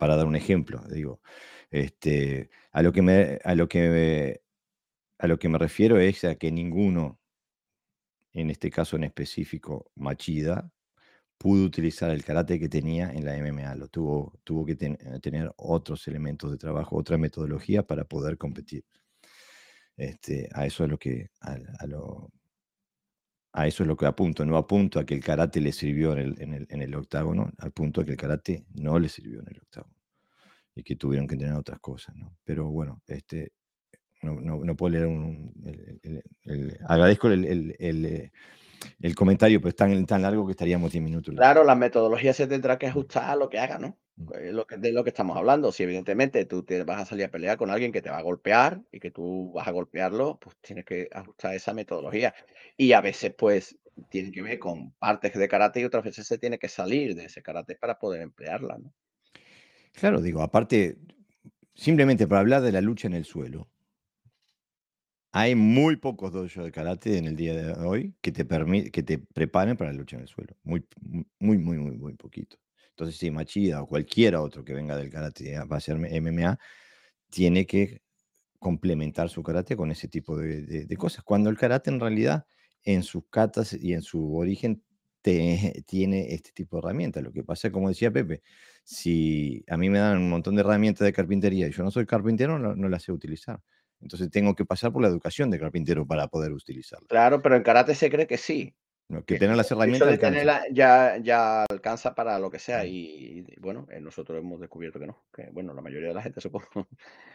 para dar un ejemplo, digo. Este, a lo que me, a lo que, a lo que me refiero es a que ninguno, en este caso en específico, Machida, pudo utilizar el karate que tenía en la M M A. Lo tuvo, tuvo que ten, tener otros elementos de trabajo, otra metodología para poder competir. Este, a eso es lo que, a, a lo, a eso es lo que apunto. No apunto a que el karate le sirvió en el, en el, en el octágono, apunto a que el karate no le sirvió en el octágono y que tuvieron que tener otras cosas, ¿no? Pero bueno, este, no, no, no puedo leer un... El, el, el, agradezco el, el, el, el comentario, pero es tan, tan largo que estaríamos diez minutos. Claro, la metodología se tendrá que ajustar a lo que haga, ¿no? Es lo que, de lo que estamos hablando. Si evidentemente tú te vas a salir a pelear con alguien que te va a golpear y que tú vas a golpearlo, pues tienes que ajustar esa metodología. Y a veces, pues, tiene que ver con partes de karate y otras veces se tiene que salir de ese karate para poder emplearla, ¿no? Claro, digo, aparte, simplemente para hablar de la lucha en el suelo, hay muy pocos dojos de karate en el día de hoy que te permi que te preparen para la lucha en el suelo. Muy, muy, muy, muy, muy poquito. Entonces, si Machida o cualquiera otro que venga del karate va a hacer M M A, tiene que complementar su karate con ese tipo de, de, de cosas. Cuando el karate en realidad, en sus catas y en su origen, te, tiene este tipo de herramientas. Lo que pasa, como decía Pepe, si a mí me dan un montón de herramientas de carpintería y yo no soy carpintero, no, no las sé utilizar. Entonces tengo que pasar por la educación de carpintero para poder utilizarla. Claro, pero en karate se cree que sí, ¿No? Que que tener las el hecho herramientas de alcanza. tenerla ya, ya alcanza para lo que sea. Mm. Y, y, bueno, eh, nosotros hemos descubierto que no, que bueno, la mayoría de la gente supongo.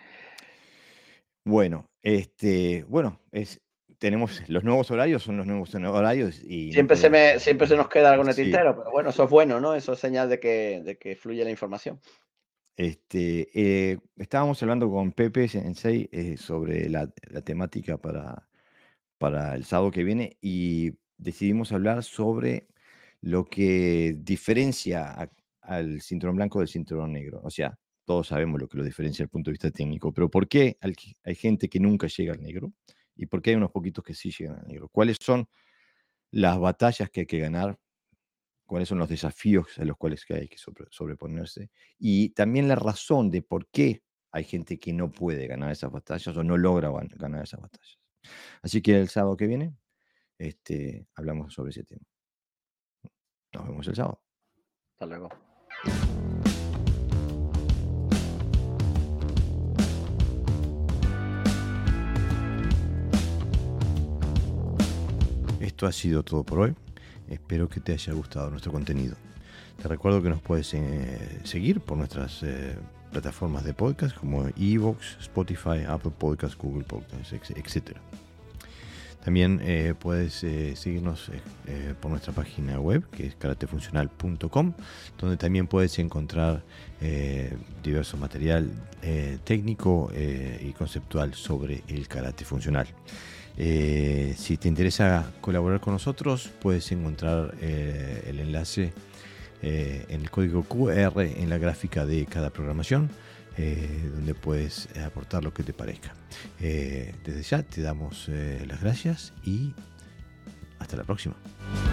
Bueno, este, bueno, es, tenemos los nuevos horarios, son los nuevos horarios y no Siempre se podemos. me siempre se nos queda algo en el Sí, tintero, pero bueno, eso es bueno, ¿no? Eso es señal de que de que fluye la información. Este, eh, estábamos hablando con Pepe Sensei eh, sobre la, la temática para, para el sábado que viene y decidimos hablar sobre lo que diferencia a- al cinturón blanco del cinturón negro. O sea, todos sabemos lo que lo diferencia desde el punto de vista técnico, pero ¿por qué hay, hay gente que nunca llega al negro? ¿Y por qué hay unos poquitos que sí llegan al negro? ¿Cuáles son las batallas que hay que ganar? ¿Cuáles son los desafíos a los cuales que hay que sobre- sobreponerse? Y también la razón de por qué hay gente que no puede ganar esas batallas o no logra gan- ganar esas batallas. Así que el sábado que viene este, hablamos sobre ese tema. Nos vemos el sábado. Hasta luego. Esto ha sido todo por hoy. Espero que te haya gustado nuestro contenido. Te recuerdo que nos puedes eh, seguir por nuestras eh, plataformas de podcast como iVoox, Spotify, Apple Podcasts, Google Podcasts, etcétera. También eh, puedes eh, seguirnos eh, eh, por nuestra página web, que es karatefuncional punto com, donde también puedes encontrar eh, diverso material eh, técnico eh, y conceptual sobre el karate funcional. Eh, si te interesa colaborar con nosotros, puedes encontrar eh, el enlace eh, en el código Q R en la gráfica de cada programación, eh, donde puedes aportar lo que te parezca. Eh, desde ya te damos eh, las gracias y hasta la próxima.